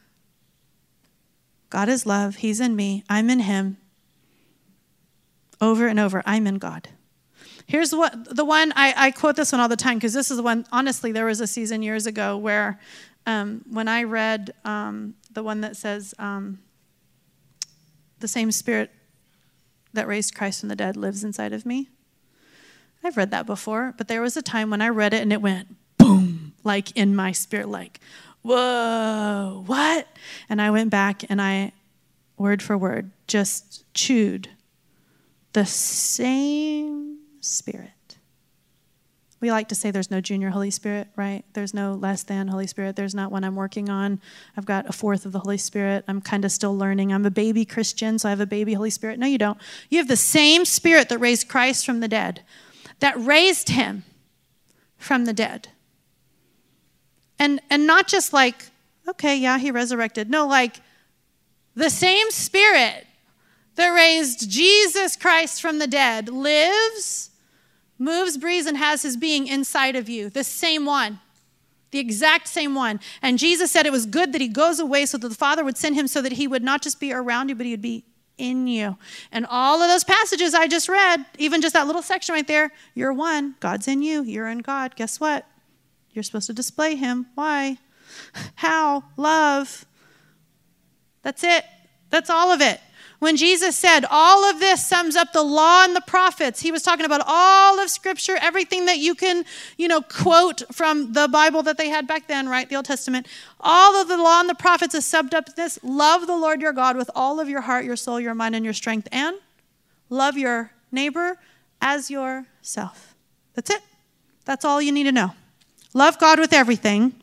God is love. He's in me. I'm in him. Over and over, I'm in God. Here's what the one, I, I quote this one all the time because this is the one, honestly, there was a season years ago where Um, when I read um, the one that says, um, the same spirit that raised Christ from the dead lives inside of me. I've read that before, but there was a time when I read it and it went boom, like in my spirit, like, whoa, what? And I went back and I, word for word, just chewed the same spirit. We like to say there's no junior Holy Spirit, right? There's no less than Holy Spirit. There's not one I'm working on. I've got a fourth of the Holy Spirit. I'm kind of still learning. I'm a baby Christian, so I have a baby Holy Spirit. No, you don't. You have the same Spirit that raised Christ from the dead, that raised him from the dead. And, and not just like, okay, yeah, he resurrected. No, like the same Spirit that raised Jesus Christ from the dead lives, moves, breathes, and has his being inside of you. The same one. The exact same one. And Jesus said it was good that he goes away so that the Father would send him so that he would not just be around you, but he would be in you. And all of those passages I just read, even just that little section right there, you're one. God's in you. You're in God. Guess what? You're supposed to display him. Why? How? Love. That's it. That's all of it. When Jesus said, all of this sums up the law and the prophets, he was talking about all of Scripture, everything that you can, you know, quote from the Bible that they had back then, right? The Old Testament. All of the law and the prophets is summed up in this. Love the Lord your God with all of your heart, your soul, your mind, and your strength. And love your neighbor as yourself. That's it. That's all you need to know. Love God with everything.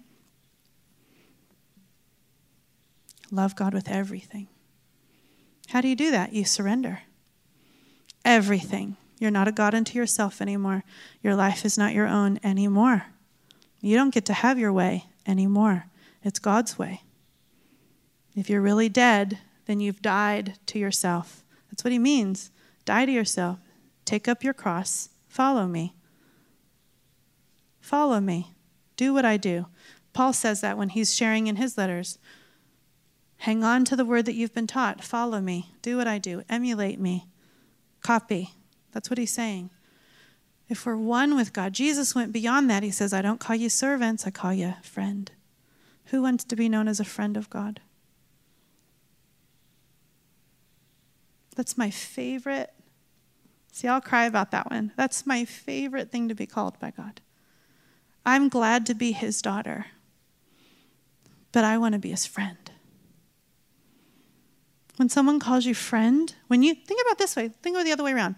Love God with everything. How do you do that? You surrender. Everything. You're not a God unto yourself anymore. Your life is not your own anymore. You don't get to have your way anymore. It's God's way. If you're really dead, then you've died to yourself. That's what he means. Die to yourself. Take up your cross. Follow me. Follow me. Do what I do. Paul says that when he's sharing in his letters. Hang on to the word that you've been taught. Follow me. Do what I do. Emulate me. Copy. That's what he's saying. If we're one with God, Jesus went beyond that. He says, I don't call you servants. I call you friend. Who wants to be known as a friend of God? That's my favorite. See, I'll cry about that one. That's my favorite thing to be called by God. I'm glad to be his daughter, but I want to be his friend. When someone calls you friend, when you think about it this way, think about it the other way around.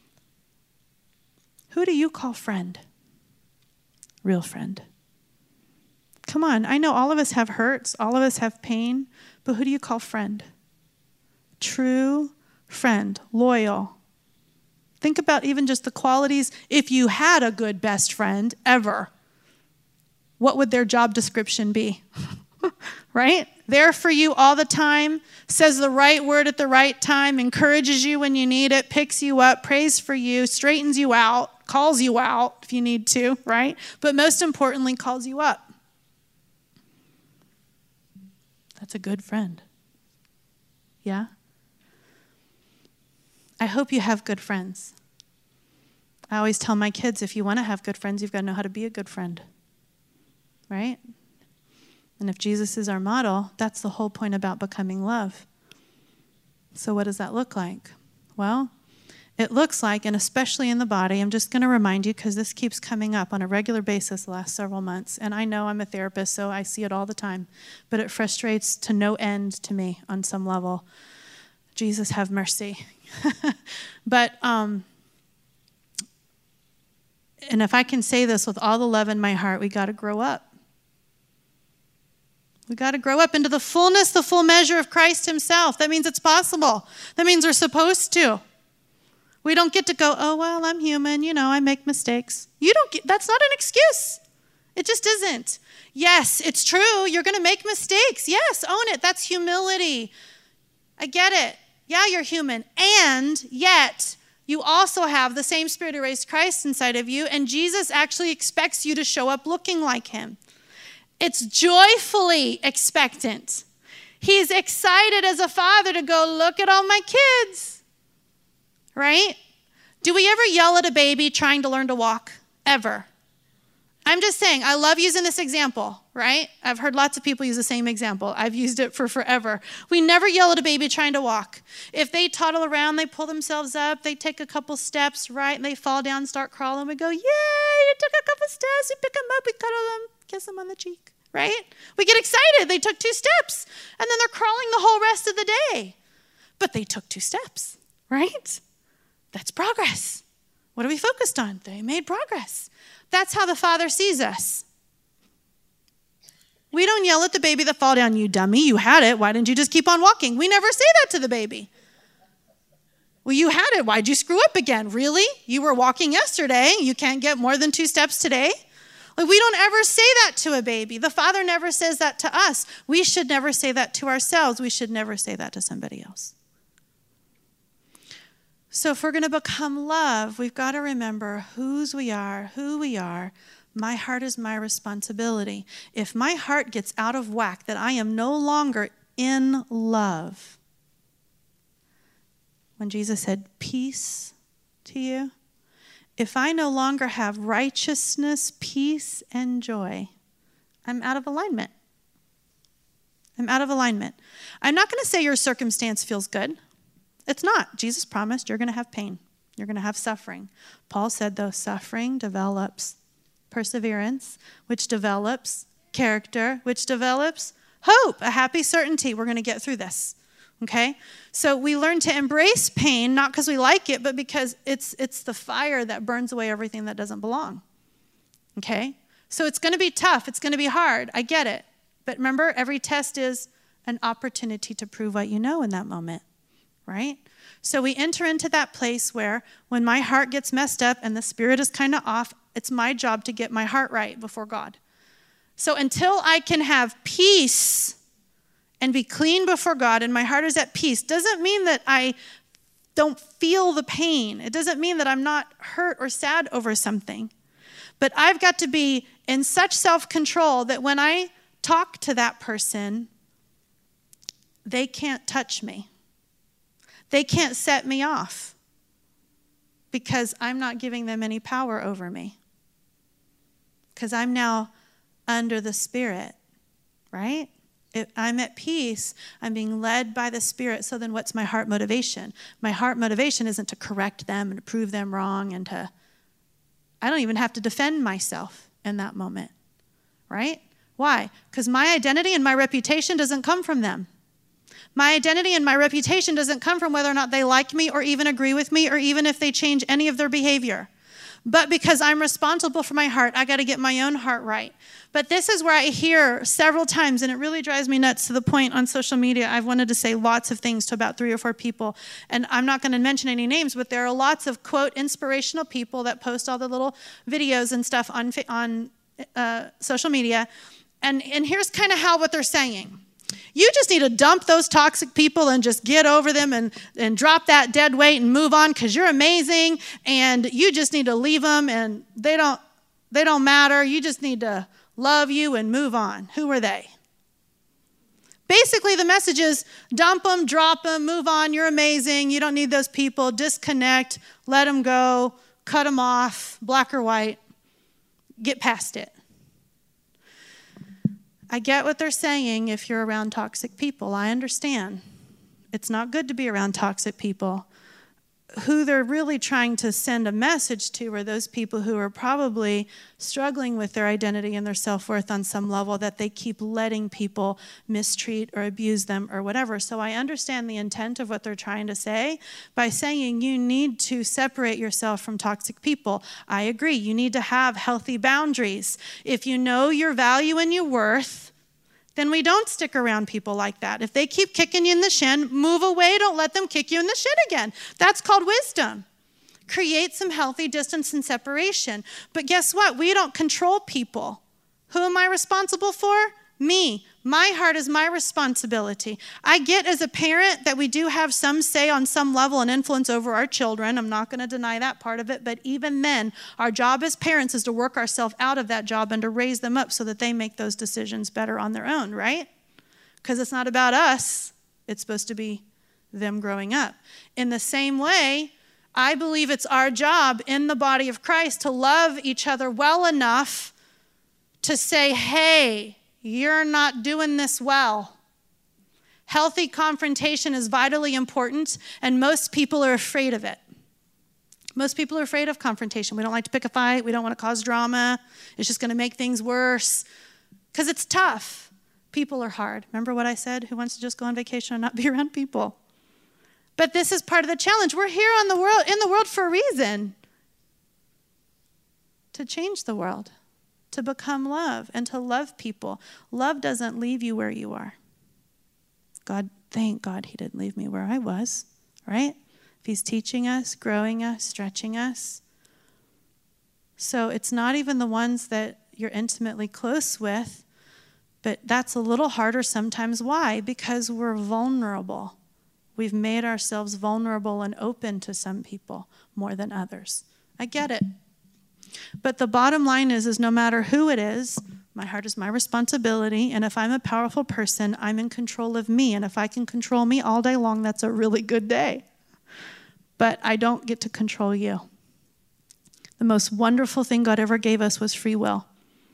Who do you call friend? Real friend. Come on, I know all of us have hurts, all of us have pain, but who do you call friend? True friend, loyal. Think about even just the qualities. If you had a good best friend ever, what would their job description be? Right? There for you all the time, says the right word at the right time, encourages you when you need it, picks you up, prays for you, straightens you out, calls you out if you need to, right? But most importantly, calls you up. That's a good friend. Yeah? I hope you have good friends. I always tell my kids, if you want to have good friends, you've got to know how to be a good friend. Right? And if Jesus is our model, that's the whole point about becoming love. So what does that look like? Well, it looks like, and especially in the body, I'm just going to remind you because this keeps coming up on a regular basis the last several months. And I know I'm a therapist, so I see it all the time. But it frustrates to no end to me on some level. Jesus, have mercy. But, um, and if I can say this with all the love in my heart, we got to grow up. We got to grow up into the fullness, the full measure of Christ himself. That means it's possible. That means we're supposed to. We don't get to go, oh, well, I'm human. You know, I make mistakes. You don't get, that's not an excuse. It just isn't. Yes, it's true. You're going to make mistakes. Yes, own it. That's humility. I get it. Yeah, you're human. And yet, you also have the same Spirit who raised Christ inside of you. And Jesus actually expects you to show up looking like him. It's joyfully expectant. He's excited as a father to go, look at all my kids. Right? Do we ever yell at a baby trying to learn to walk? Ever? I'm just saying, I love using this example, right? I've heard lots of people use the same example. I've used it for forever. We never yell at a baby trying to walk. If they toddle around, they pull themselves up, they take a couple steps, right? And they fall down, start crawling. We go, yay, you took a couple steps. We pick them up, we cuddle them, kiss them on the cheek, right? We get excited. They took two steps. And then they're crawling the whole rest of the day. But they took two steps, right? That's progress. What are we focused on? They made progress. That's how the Father sees us. We don't yell at the baby that fall down, you dummy, you had it. Why didn't you just keep on walking? We never say that to the baby. Well, you had it. Why'd you screw up again? Really? You were walking yesterday. You can't get more than two steps today? Like, we don't ever say that to a baby. The Father never says that to us. We should never say that to ourselves. We should never say that to somebody else. So if we're going to become love, we've got to remember whose we are, who we are. My heart is my responsibility. If my heart gets out of whack, that I am no longer in love, when Jesus said, peace to you? If I no longer have righteousness, peace, and joy, I'm out of alignment. I'm out of alignment. I'm not going to say your circumstance feels good. It's not. Jesus promised you're going to have pain. You're going to have suffering. Paul said, though, suffering develops perseverance, which develops character, which develops hope, a happy certainty. We're going to get through this. Okay? So we learn to embrace pain, not because we like it, but because it's it's the fire that burns away everything that doesn't belong. Okay? So it's going to be tough. It's going to be hard. I get it. But remember, every test is an opportunity to prove what you know in that moment, right? So we enter into that place where when my heart gets messed up and the spirit is kind of off, it's my job to get my heart right before God. So until I can have peace and be clean before God and my heart is at peace, doesn't mean that I don't feel the pain. It doesn't mean that I'm not hurt or sad over something. But I've got to be in such self-control that when I talk to that person, they can't touch me. They can't set me off because I'm not giving them any power over me. Because I'm now under the Spirit, right? If I'm at peace, I'm being led by the Spirit. So then what's my heart motivation? My heart motivation isn't to correct them and to prove them wrong and to, I don't even have to defend myself in that moment, right? Why? Because my identity and my reputation doesn't come from them. My identity and my reputation doesn't come from whether or not they like me or even agree with me or even if they change any of their behavior. But because I'm responsible for my heart, I got to get my own heart right. But this is where I hear several times, and it really drives me nuts to the point on social media, I've wanted to say lots of things to about three or four people. And I'm not going to mention any names, but there are lots of, quote, inspirational people that post all the little videos and stuff on, on uh, social media. And, and here's kind of how what they're saying. You just need to dump those toxic people and just get over them and, and drop that dead weight and move on because you're amazing and you just need to leave them and they don't they don't matter. You just need to love you and move on. Who are they? Basically, the message is dump them, drop them, move on. You're amazing. You don't need those people. Disconnect, let them go, cut them off, black or white. Get past it. I get what they're saying if you're around toxic people. I understand. It's not good to be around toxic people. Who they're really trying to send a message to are those people who are probably struggling with their identity and their self-worth on some level that they keep letting people mistreat or abuse them or whatever. So I understand the intent of what they're trying to say by saying you need to separate yourself from toxic people. I agree. You need to have healthy boundaries. If you know your value and your worth, then we don't stick around people like that. If they keep kicking you in the shin, move away. Don't let them kick you in the shin again. That's called wisdom. Create some healthy distance and separation. But guess what? We don't control people. Who am I responsible for? Me. My heart is my responsibility. I get as a parent that we do have some say on some level and influence over our children. I'm not going to deny that part of it. But even then, our job as parents is to work ourselves out of that job and to raise them up so that they make those decisions better on their own, right? Because it's not about us. It's supposed to be them growing up. In the same way, I believe it's our job in the body of Christ to love each other well enough to say, hey, you're not doing this well. Healthy confrontation is vitally important, and most people are afraid of it. Most people are afraid of confrontation. We don't like to pick a fight. We don't want to cause drama. It's just going to make things worse because it's tough. People are hard. Remember what I said? Who wants to just go on vacation and not be around people? But this is part of the challenge. We're here on the world, in the world for a reason. To change the world. To become love and to love people. Love doesn't leave you where you are. God, thank God he didn't leave me where I was, right? If he's teaching us, growing us, stretching us. So it's not even the ones that you're intimately close with, but that's a little harder sometimes. Why? Because we're vulnerable. We've made ourselves vulnerable and open to some people more than others. I get it. But the bottom line is, is no matter who it is, my heart is my responsibility. And if I'm a powerful person, I'm in control of me. And if I can control me all day long, that's a really good day. but I don't get to control you. The most wonderful thing God ever gave us was free will.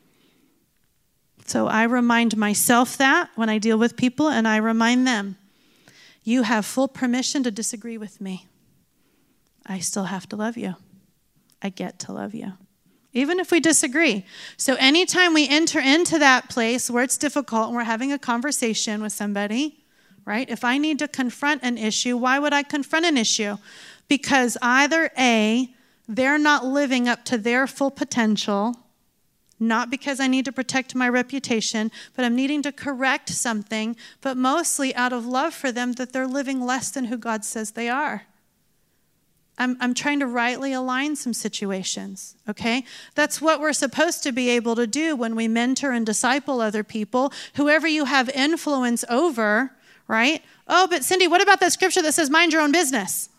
So I remind myself that when I deal with people, and I remind them, you have full permission to disagree with me. I still have to love you. I get to love you, even if we disagree. So anytime we enter into that place where it's difficult and we're having a conversation with somebody, right? If I need to confront an issue, why would I confront an issue? Because either A, they're not living up to their full potential, not because I need to protect my reputation, but I'm needing to correct something, but mostly out of love for them that they're living less than who God says they are. I'm, I'm trying to rightly align some situations, okay? That's what we're supposed to be able to do when we mentor and disciple other people, whoever you have influence over, right? Oh, but Cindy, what about that scripture that says mind your own business?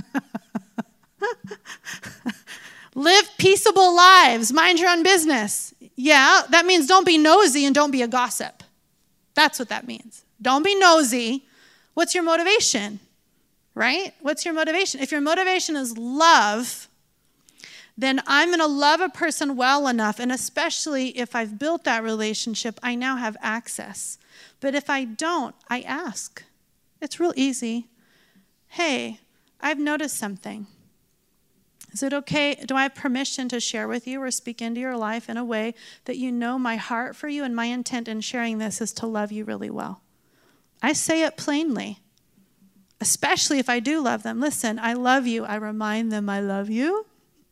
Live peaceable lives, mind your own business. Yeah, that means don't be nosy and don't be a gossip. That's what that means. Don't be nosy. What's your motivation? Right? What's your motivation? If your motivation is love, then I'm going to love a person well enough, and especially if I've built that relationship, I now have access. But if I don't, I ask. It's real easy. Hey, I've noticed something. Is it okay? Do I have permission to share with you or speak into your life in a way that you know my heart for you and my intent in sharing this is to love you really well? I say it plainly, especially if I do love them. Listen, I love you. I remind them I love you.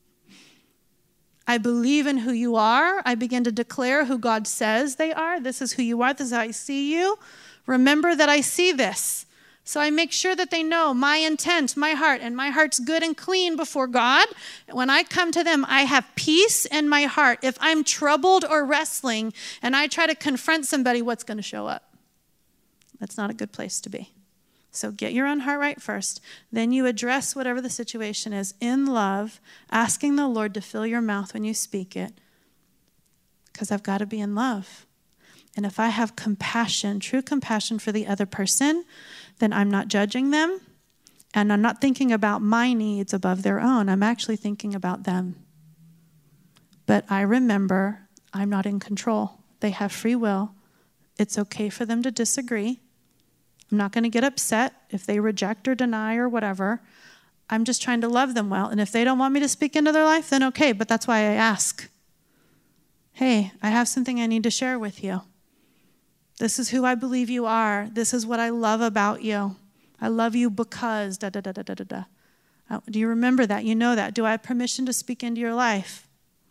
I believe in who you are. I begin to declare who God says they are. This is who you are. This is how I see you. Remember that I see this. So I make sure that they know my intent, my heart, and my heart's good and clean before God. When I come to them, I have peace in my heart. If I'm troubled or wrestling and I try to confront somebody, what's going to show up? That's not a good place to be. So get your own heart right first. Then you address whatever the situation is in love, asking the Lord to fill your mouth when you speak it, because I've got to be in love. And if I have compassion, true compassion for the other person, then I'm not judging them, and I'm not thinking about my needs above their own. I'm actually thinking about them. But I remember I'm not in control. They have free will. It's okay for them to disagree. I'm not going to get upset if they reject or deny or whatever. I'm just trying to love them well. And if they don't want me to speak into their life, then okay. But that's why I ask. Hey, I have something I need to share with you. This is who I believe you are. This is what I love about you. I love you because da da da da da da da. Uh, do you remember that? You know that. Do I have permission to speak into your life?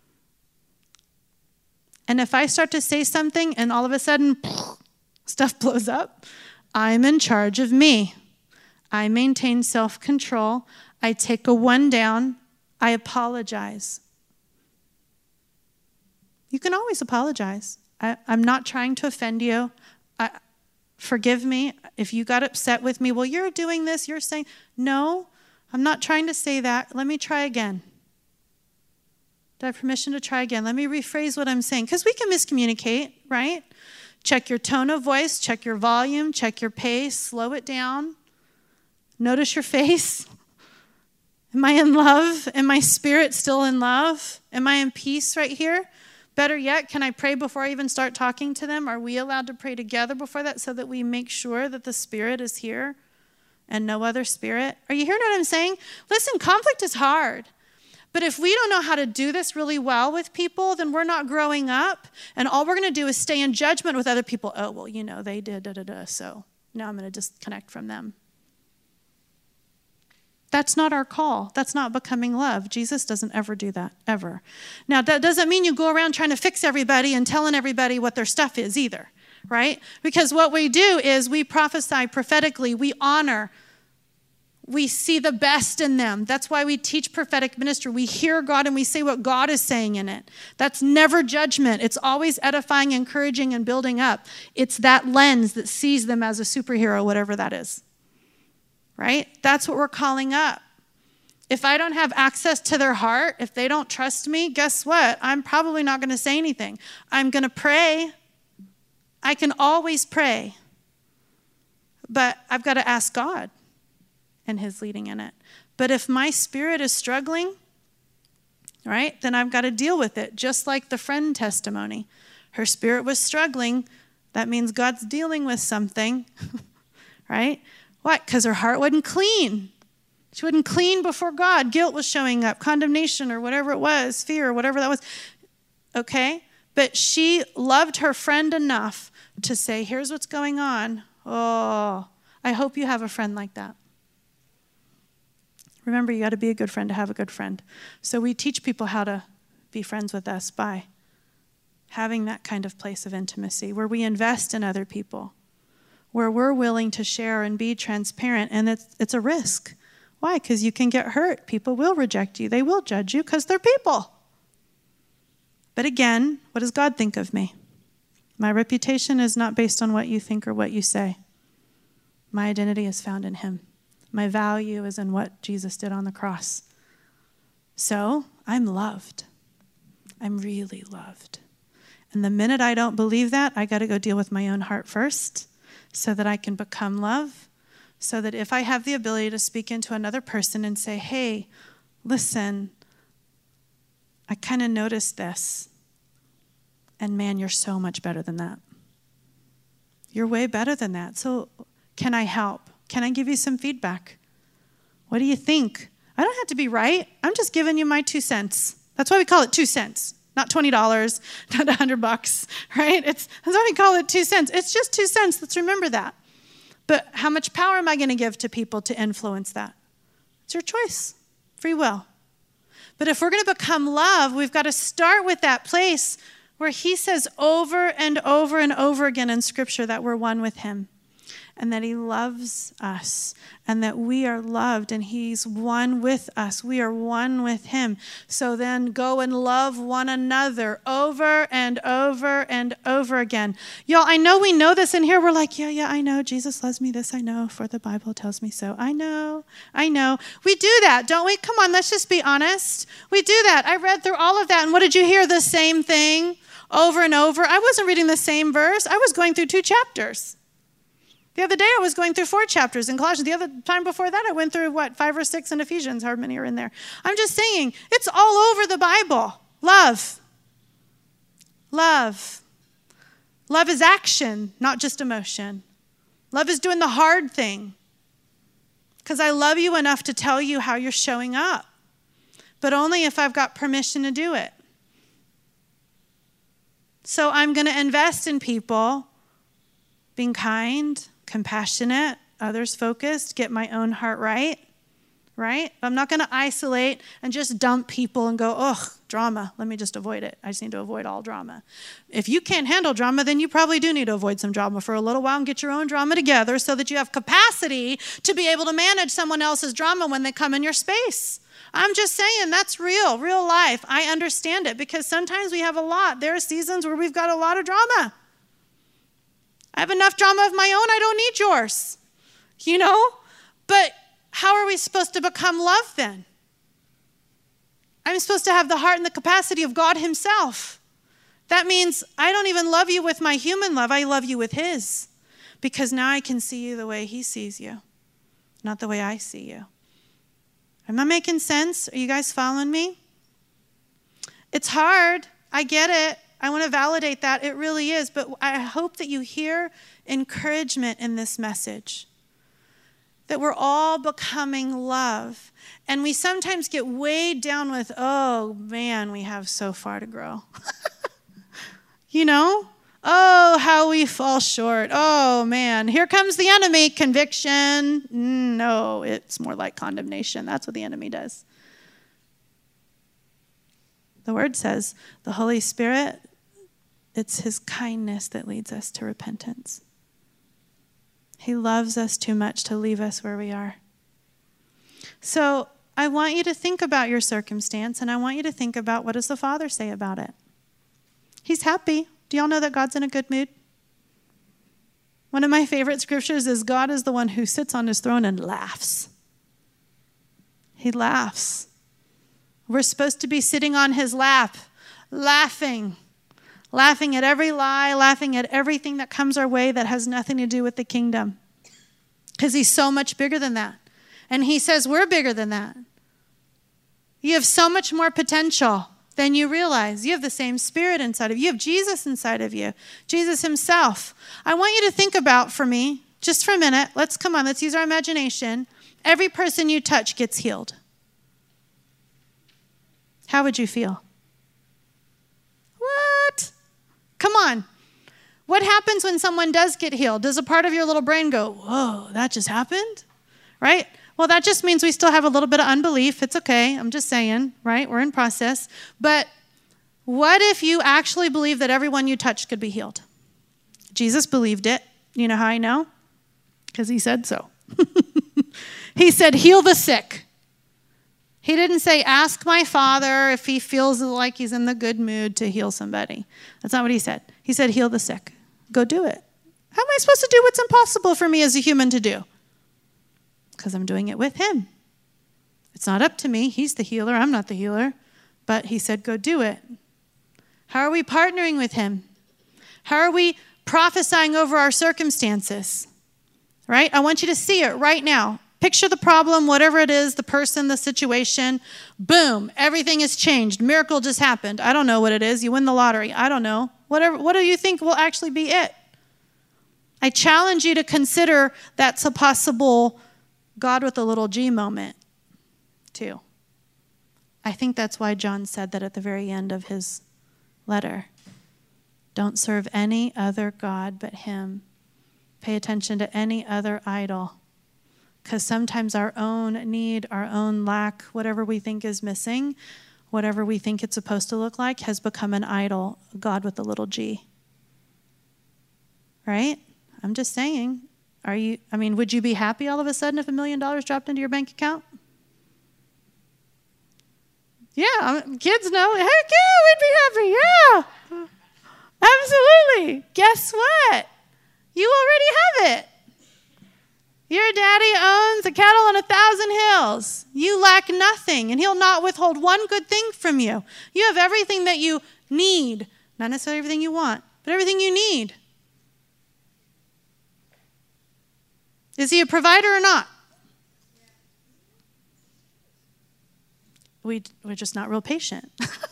And if I start to say something and all of a sudden stuff blows up, I'm in charge of me. I maintain self-control. I take a one down. I apologize. You can always apologize. I, I'm not trying to offend you. I, forgive me if you got upset with me. Well, you're doing this. You're saying, no, I'm not trying to say that. Let me try again. Do I have permission to try again? Let me rephrase what I'm saying. Because we can miscommunicate, right? Check your tone of voice. Check your volume. Check your pace. Slow it down. Notice your face. Am I in love? Am my spirit still in love? Am I in peace right here? Better yet, can I pray before I even start talking to them? Are we allowed to pray together before that so that we make sure that the Spirit is here and no other spirit? Are you hearing what I'm saying? Listen, conflict is hard. But if we don't know how to do this really well with people, then we're not growing up. And all we're going to do is stay in judgment with other people. Oh, well, you know, they did, da, da, da, so now I'm going to disconnect from them. That's not our call. That's not becoming love. Jesus doesn't ever do that, ever. Now, that doesn't mean you go around trying to fix everybody and telling everybody what their stuff is either, right? Because what we do is we prophesy prophetically. We honor. We see the best in them. That's why we teach prophetic ministry. We hear God and we say what God is saying in it. That's never judgment. It's always edifying, encouraging, and building up. It's that lens that sees them as a superhero, whatever that is. Right? That's what we're calling up. If I don't have access to their heart, if they don't trust me, guess what? I'm probably not going to say anything. I'm going to pray. I can always pray. But I've got to ask God and his leading in it. But if my spirit is struggling, right, then I've got to deal with it, just like the friend testimony. Her spirit was struggling. That means God's dealing with something, right? What? Because her heart wasn't clean. She wasn't clean before God. Guilt was showing up, condemnation or whatever it was, fear or whatever that was. Okay? But she loved her friend enough to say, here's what's going on. Oh, I hope you have a friend like that. Remember, you got to be a good friend to have a good friend. So we teach people how to be friends with us by having that kind of place of intimacy where we invest in other people, where we're willing to share and be transparent, and it's it's a risk. Why? Because you can get hurt. People will reject you. They will judge you because they're people. But again, what does God think of me? My reputation is not based on what you think or what you say. My identity is found in him. My value is in what Jesus did on the cross. So I'm loved. I'm really loved. And the minute I don't believe that, I got to go deal with my own heart first so that I can become love, so that if I have the ability to speak into another person and say, hey, listen, I kind of noticed this. And man, you're so much better than that. You're way better than that. So can I help? Can I give you some feedback? What do you think? I don't have to be right. I'm just giving you my two cents. That's why we call it two cents. Not twenty dollars, not a hundred bucks, right? It's, that's why we call it two cents. It's just two cents. Let's remember that. But how much power am I going to give to people to influence that? It's your choice, free will. But if we're going to become love, we've got to start with that place where he says over and over and over again in Scripture that we're one with him and that he loves us and that we are loved and he's one with us. We are one with him. So then go and love one another over and over and over again. Y'all, I know we know this in here. We're like, yeah, yeah, I know. Jesus loves me. This I know, for the Bible tells me so. I know, I know. We do that, don't we? Come on, let's just be honest. We do that. I read through all of that, and what did you hear? The same thing over and over. I wasn't reading the same verse. I was going through two chapters. The other day I was going through four chapters in Colossians. The other time before that I went through, what, five or six in Ephesians, however many are in there. I'm just saying, it's all over the Bible. Love. Love. Love is action, not just emotion. Love is doing the hard thing. Because I love you enough to tell you how you're showing up. But only if I've got permission to do it. So I'm going to invest in people being kind, compassionate, others focused, get my own heart right, right? I'm not going to isolate and just dump people and go, ugh, drama. Let me just avoid it. I just need to avoid all drama. If you can't handle drama, then you probably do need to avoid some drama for a little while and get your own drama together so that you have capacity to be able to manage someone else's drama when they come in your space. I'm just saying that's real, real life. I understand it because sometimes we have a lot. There are seasons where we've got a lot of drama. I have enough drama of my own. I don't need yours, you know? But how are we supposed to become love then? I'm supposed to have the heart and the capacity of God himself. That means I don't even love you with my human love. I love you with his because now I can see you the way he sees you, not the way I see you. Am I making sense? Are you guys following me? It's hard. I get it. I want to validate that. It really is. But I hope that you hear encouragement in this message. That we're all becoming love. And we sometimes get weighed down with, oh, man, we have so far to grow. You know? Oh, how we fall short. Oh, man, here comes the enemy. Conviction. No, it's more like condemnation. That's what the enemy does. The word says the Holy Spirit, it's his kindness that leads us to repentance. He loves us too much to leave us where we are. So I want you to think about your circumstance, and I want you to think about what does the Father say about it. He's happy. Do y'all know that God's in a good mood? One of my favorite scriptures is God is the one who sits on his throne and laughs. He laughs. We're supposed to be sitting on his lap, laughing, laughing at every lie, laughing at everything that comes our way that has nothing to do with the kingdom. Because he's so much bigger than that. And he says, we're bigger than that. You have so much more potential than you realize. You have the same Spirit inside of you. You have Jesus inside of you, Jesus himself. I want you to think about, for me, just for a minute, let's come on, let's use our imagination. Every person you touch gets healed. How would you feel? What? Come on. What happens when someone does get healed? Does a part of your little brain go, whoa, that just happened? Right? Well, that just means we still have a little bit of unbelief. It's okay. I'm just saying, right? We're in process. But what if you actually believe that everyone you touched could be healed? Jesus believed it. You know how I know? Because he said so. He said, heal the sick. He didn't say, ask my Father if he feels like he's in the good mood to heal somebody. That's not what he said. He said, heal the sick. Go do it. How am I supposed to do what's impossible for me as a human to do? Because I'm doing it with him. It's not up to me. He's the healer. I'm not the healer. But he said, go do it. How are we partnering with him? How are we prophesying over our circumstances? Right? I want you to see it right now. Picture the problem, whatever it is, the person, the situation. Boom, everything has changed. Miracle just happened. I don't know what it is. You win the lottery. I don't know. Whatever. What do you think will actually be it? I challenge you to consider that's a possible God with a little G moment, too. I think that's why John said that at the very end of his letter. Don't serve any other God but him. Pay attention to any other idol. Because sometimes our own need, our own lack, whatever we think is missing, whatever we think it's supposed to look like, has become an idol, a God with a little g. Right? I'm just saying. Are you, I mean, would you be happy all of a sudden if a million dollars dropped into your bank account? Yeah, kids know. Heck yeah, we'd be happy. Yeah. Absolutely. Guess what? You already have it. Your daddy owns a cattle on a thousand hills. You lack nothing, and he'll not withhold one good thing from you. You have everything that you need. Not necessarily everything you want, but everything you need. Is he a provider or not? We, we're just not real patient.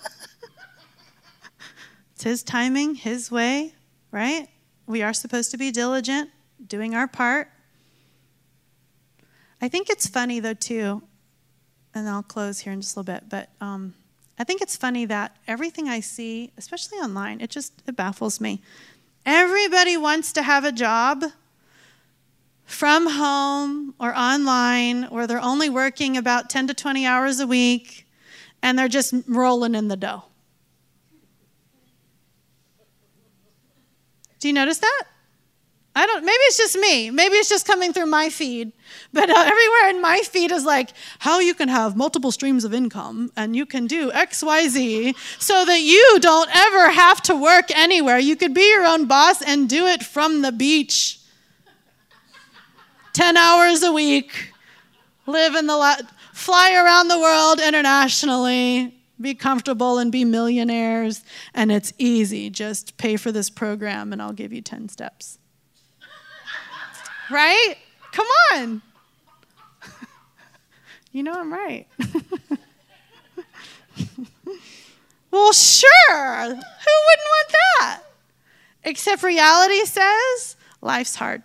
It's his timing, his way, right? We are supposed to be diligent, doing our part. I think it's funny, though, too, and I'll close here in just a little bit, but um, I think it's funny that everything I see, especially online, it just it baffles me. Everybody wants to have a job from home or online where they're only working about ten to twenty hours a week, and they're just rolling in the dough. Do you notice that? I don't, maybe it's just me. Maybe it's just coming through my feed. But uh, everywhere in my feed is like, how you can have multiple streams of income and you can do X, Y, Z so that you don't ever have to work anywhere. You could be your own boss and do it from the beach. ten hours a week. Live in the, la- fly around the world internationally. Be comfortable and be millionaires. And it's easy. Just pay for this program and I'll give you ten steps. Right? Come on. You know I'm right. Well, sure. Who wouldn't want that? Except reality says life's hard.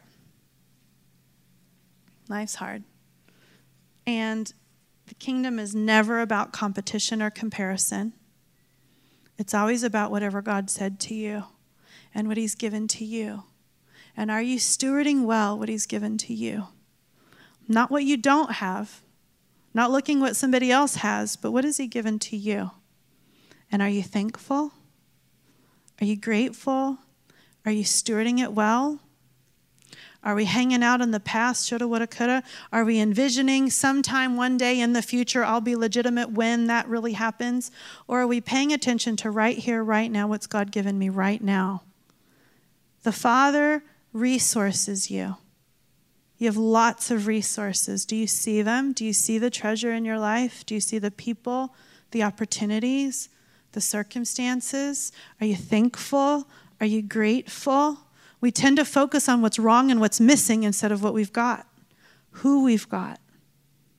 Life's hard. And the kingdom is never about competition or comparison. It's always about whatever God said to you and what he's given to you. And are you stewarding well what he's given to you? Not what you don't have. Not looking what somebody else has, but what has he given to you? And are you thankful? Are you grateful? Are you stewarding it well? Are we hanging out in the past, shoulda, woulda, coulda? Are we envisioning sometime one day in the future I'll be legitimate when that really happens? Or are we paying attention to right here, right now, what's God given me right now? The Father resources you. You have lots of resources. Do you see them? Do you see the treasure in your life? Do you see the people, the opportunities, the circumstances? Are you thankful? Are you grateful? We tend to focus on what's wrong and what's missing instead of what we've got, who we've got.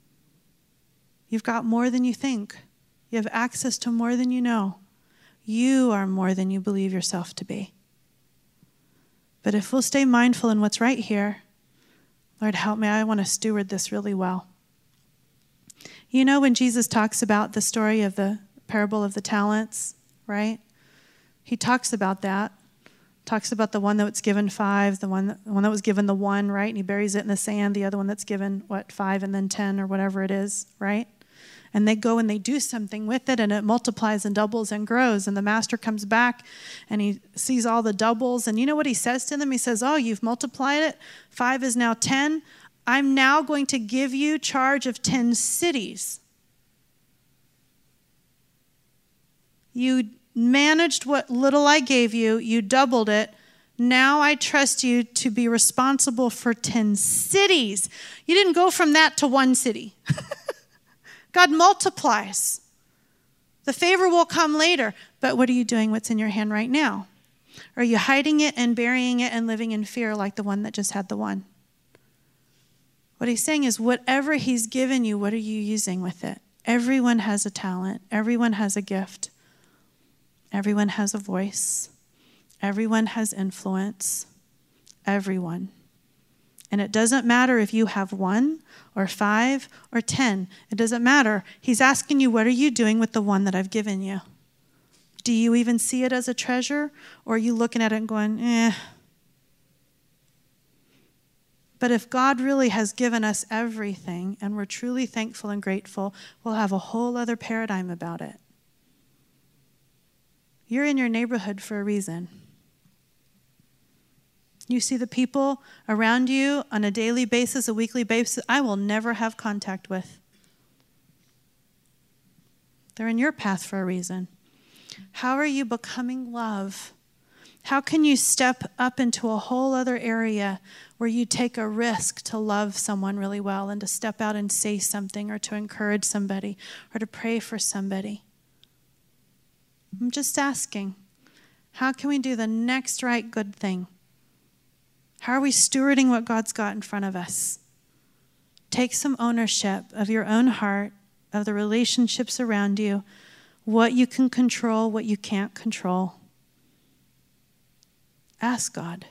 You've got more than you think. You have access to more than you know. You are more than you believe yourself to be. But if we'll stay mindful in what's right here, Lord, help me. I want to steward this really well. You know, when Jesus talks about the story of the parable of the talents, right? He talks about that. Talks about the one that was given five, the one that, the one that was given the one, right? And he buries it in the sand. The other one that's given, what, five and then ten or whatever it is, right? And they go and they do something with it, and it multiplies and doubles and grows. And the master comes back, and he sees all the doubles. And you know what he says to them? He says, oh, you've multiplied it. Five is now ten. I'm now going to give you charge of ten cities. You managed what little I gave you. You doubled it. Now I trust you to be responsible for ten cities. You didn't go from that to one city. God multiplies. The favor will come later. But what are you doing? What's in your hand right now? Are you hiding it and burying it and living in fear like the one that just had the one? What he's saying is whatever he's given you, what are you using with it? Everyone has a talent. Everyone has a gift. Everyone has a voice. Everyone has influence. Everyone. And it doesn't matter if you have one or five or ten. It doesn't matter. He's asking you, what are you doing with the one that I've given you? Do you even see it as a treasure? Or are you looking at it and going, eh? But if God really has given us everything and we're truly thankful and grateful, we'll have a whole other paradigm about it. You're in your neighborhood for a reason. You see the people around you on a daily basis, a weekly basis, I will never have contact with. They're in your path for a reason. How are you becoming love? How can you step up into a whole other area where you take a risk to love someone really well and to step out and say something or to encourage somebody or to pray for somebody? I'm just asking, how can we do the next right good thing? How are we stewarding what God's got in front of us? Take some ownership of your own heart, of the relationships around you, what you can control, what you can't control. Ask God.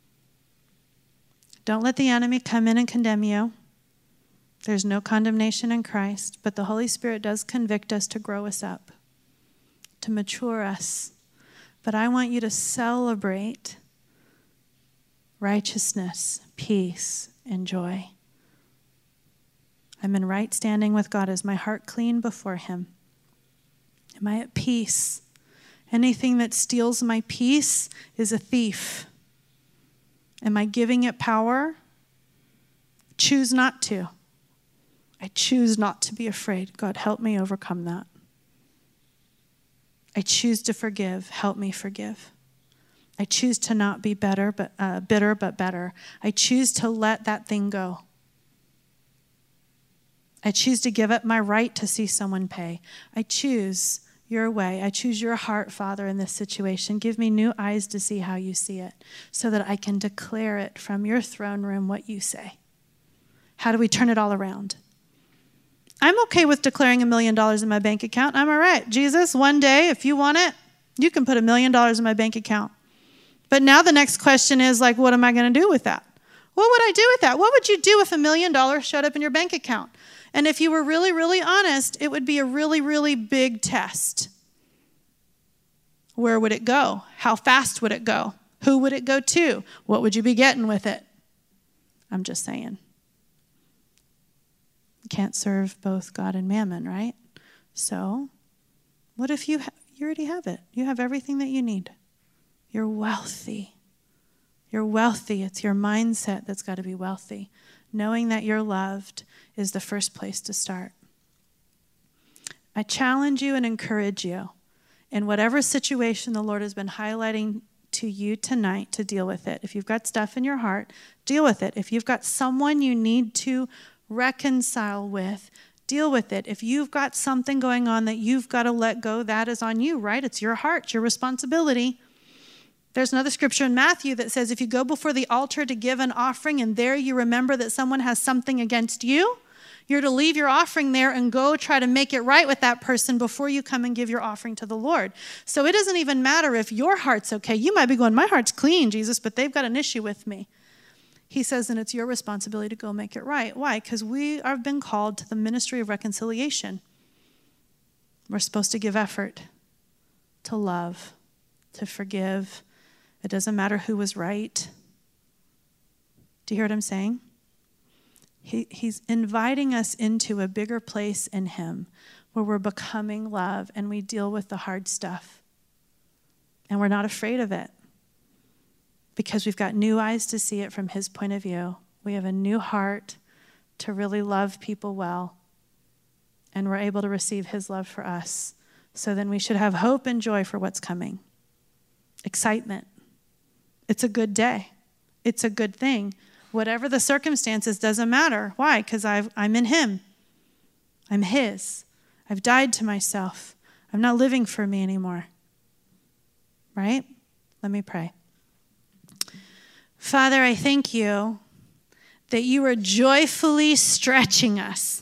Don't let the enemy come in and condemn you. There's no condemnation in Christ, but the Holy Spirit does convict us to grow us up, to mature us. But I want you to celebrate righteousness, peace, and joy. I'm in right standing with God. Is my heart clean before him? Am I at peace? Anything that steals my peace is a thief. Am I giving it power? Choose not to. I choose not to be afraid. God, help me overcome that. I choose to forgive. Help me forgive. I choose to not be better, but uh, bitter, but better. I choose to let that thing go. I choose to give up my right to see someone pay. I choose your way. I choose your heart, Father, in this situation. Give me new eyes to see how you see it so that I can declare it from your throne room what you say. How do we turn it all around? I'm okay with declaring a million dollars in my bank account. I'm all right. Jesus, one day, if you want it, you can put a million dollars in my bank account. But now the next question is like, what am I going to do with that? What would I do with that? What would you do if a million dollars showed up in your bank account? And if you were really, really honest, it would be a really, really big test. Where would it go? How fast would it go? Who would it go to? What would you be getting with it? I'm just saying. You can't serve both God and mammon, right? So what if you ha- you already have it? You have everything that you need. You're wealthy. You're wealthy. It's your mindset that's got to be wealthy. Knowing that you're loved is the first place to start. I challenge you and encourage you in whatever situation the Lord has been highlighting to you tonight to deal with it. If you've got stuff in your heart, deal with it. If you've got someone you need to reconcile with, deal with it. If you've got something going on that you've got to let go, that is on you, right? It's your heart, it's your responsibility. There's another scripture in Matthew that says, if you go before the altar to give an offering and there you remember that someone has something against you, You're to leave your offering there and go try to make it right with that person before you come and give your offering to the Lord. So it doesn't even matter if your heart's okay. You might be going, my heart's clean, Jesus, but they've got an issue with me. He says, and it's your responsibility to go make it right. Why? Because we have been called to the ministry of reconciliation. We're supposed to give effort, to love, to forgive. It doesn't matter who was right. Do you hear what I'm saying? He, he's inviting us into a bigger place in him where we're becoming love and we deal with the hard stuff. And we're not afraid of it because we've got new eyes to see it from his point of view. We have a new heart to really love people well. And we're able to receive his love for us. So then we should have hope and joy for what's coming. Excitement. It's a good day. It's a good thing. Whatever the circumstances, doesn't matter. Why? Because I'm in him. I'm his. I've died to myself. I'm not living for me anymore. Right? Let me pray. Father, I thank you that you are joyfully stretching us.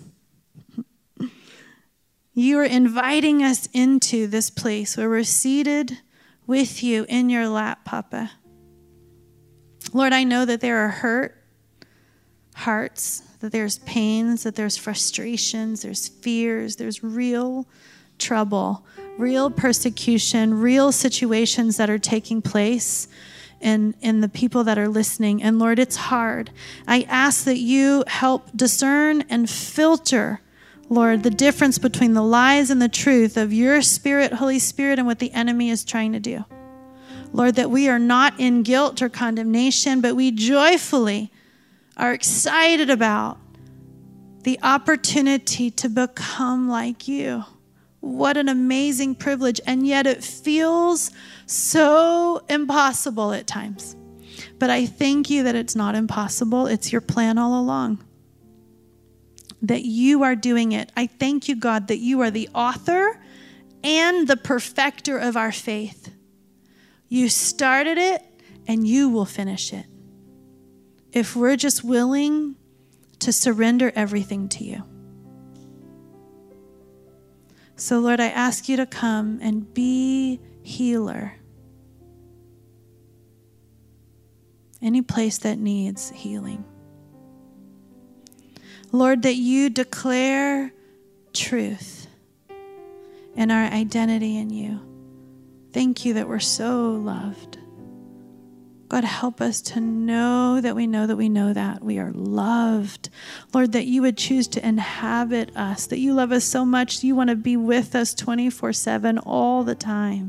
You are inviting us into this place where we're seated with you in your lap, Papa. Lord, I know that there are hurt hearts, that there's pains, that there's frustrations, there's fears, there's real trouble, real persecution, real situations that are taking place in, in the people that are listening. And Lord, it's hard. I ask that you help discern and filter, Lord, the difference between the lies and the truth of your Spirit, Holy Spirit, and what the enemy is trying to do. Lord, that we are not in guilt or condemnation, but we joyfully are excited about the opportunity to become like you. What an amazing privilege, and yet it feels so impossible at times. But I thank you that it's not impossible. It's your plan all along, that you are doing it. I thank you, God, that you are the author and the perfecter of our faith. You started it, and you will finish it if we're just willing to surrender everything to you. So, Lord, I ask you to come and be healer. Any place that needs healing. Lord, that you declare truth and our identity in you. Thank you that we're so loved. God, help us to know that we know that we know that we are loved. Lord, that you would choose to inhabit us, that you love us so much, you want to be with us twenty-four seven all the time.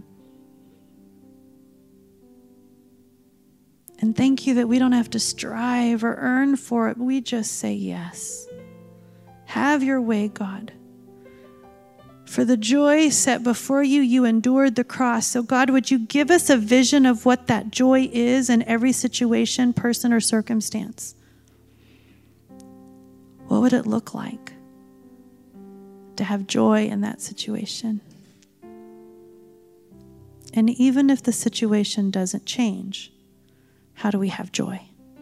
And thank you that we don't have to strive or earn for it. We just say yes. Have your way, God. For the joy set before you, you endured the cross. So God, would you give us a vision of what that joy is in every situation, person, or circumstance? What would it look like to have joy in that situation? And even if the situation doesn't change, how do we have joy?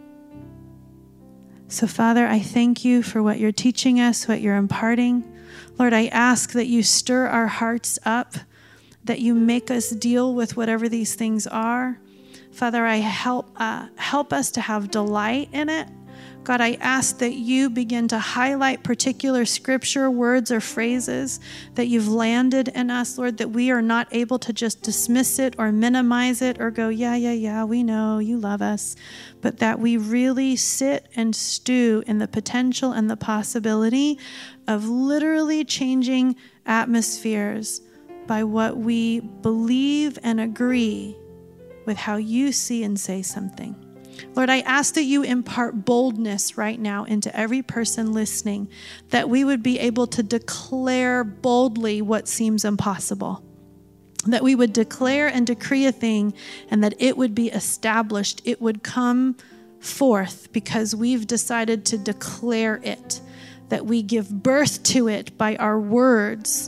So Father, I thank you for what you're teaching us, what you're imparting. Lord, I ask that you stir our hearts up, that you make us deal with whatever these things are. Father, I help uh, help us to have delight in it. God, I ask that you begin to highlight particular scripture, words, or phrases that you've landed in us, Lord, that we are not able to just dismiss it or minimize it or go, yeah, yeah, yeah, we know you love us, but that we really sit and stew in the potential and the possibility of literally changing atmospheres by what we believe and agree with how you see and say something. Lord, I ask that you impart boldness right now into every person listening, that we would be able to declare boldly what seems impossible, that we would declare and decree a thing and that it would be established. It would come forth because we've decided to declare it, that we give birth to it by our words,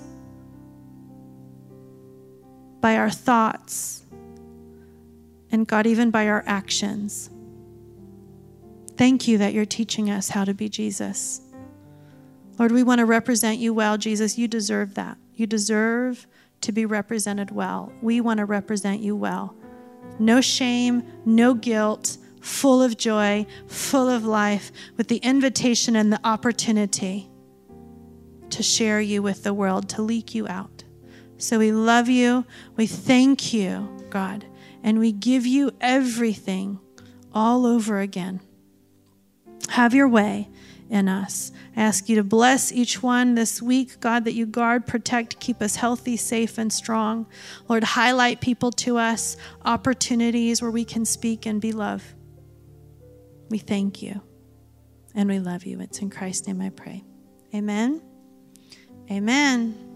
by our thoughts, and God, even by our actions. Thank you that you're teaching us how to be Jesus. Lord, we want to represent you well, Jesus. You deserve that. You deserve to be represented well. We want to represent you well. No shame, no guilt, full of joy, full of life, with the invitation and the opportunity to share you with the world, to leak you out. So we love you. We thank you, God, and we give you everything all over again. Have your way in us. I ask you to bless each one this week, God, that you guard, protect, keep us healthy, safe, and strong. Lord, highlight people to us, opportunities where we can speak and be loved. We thank you and we love you. It's in Christ's name I pray. Amen. Amen.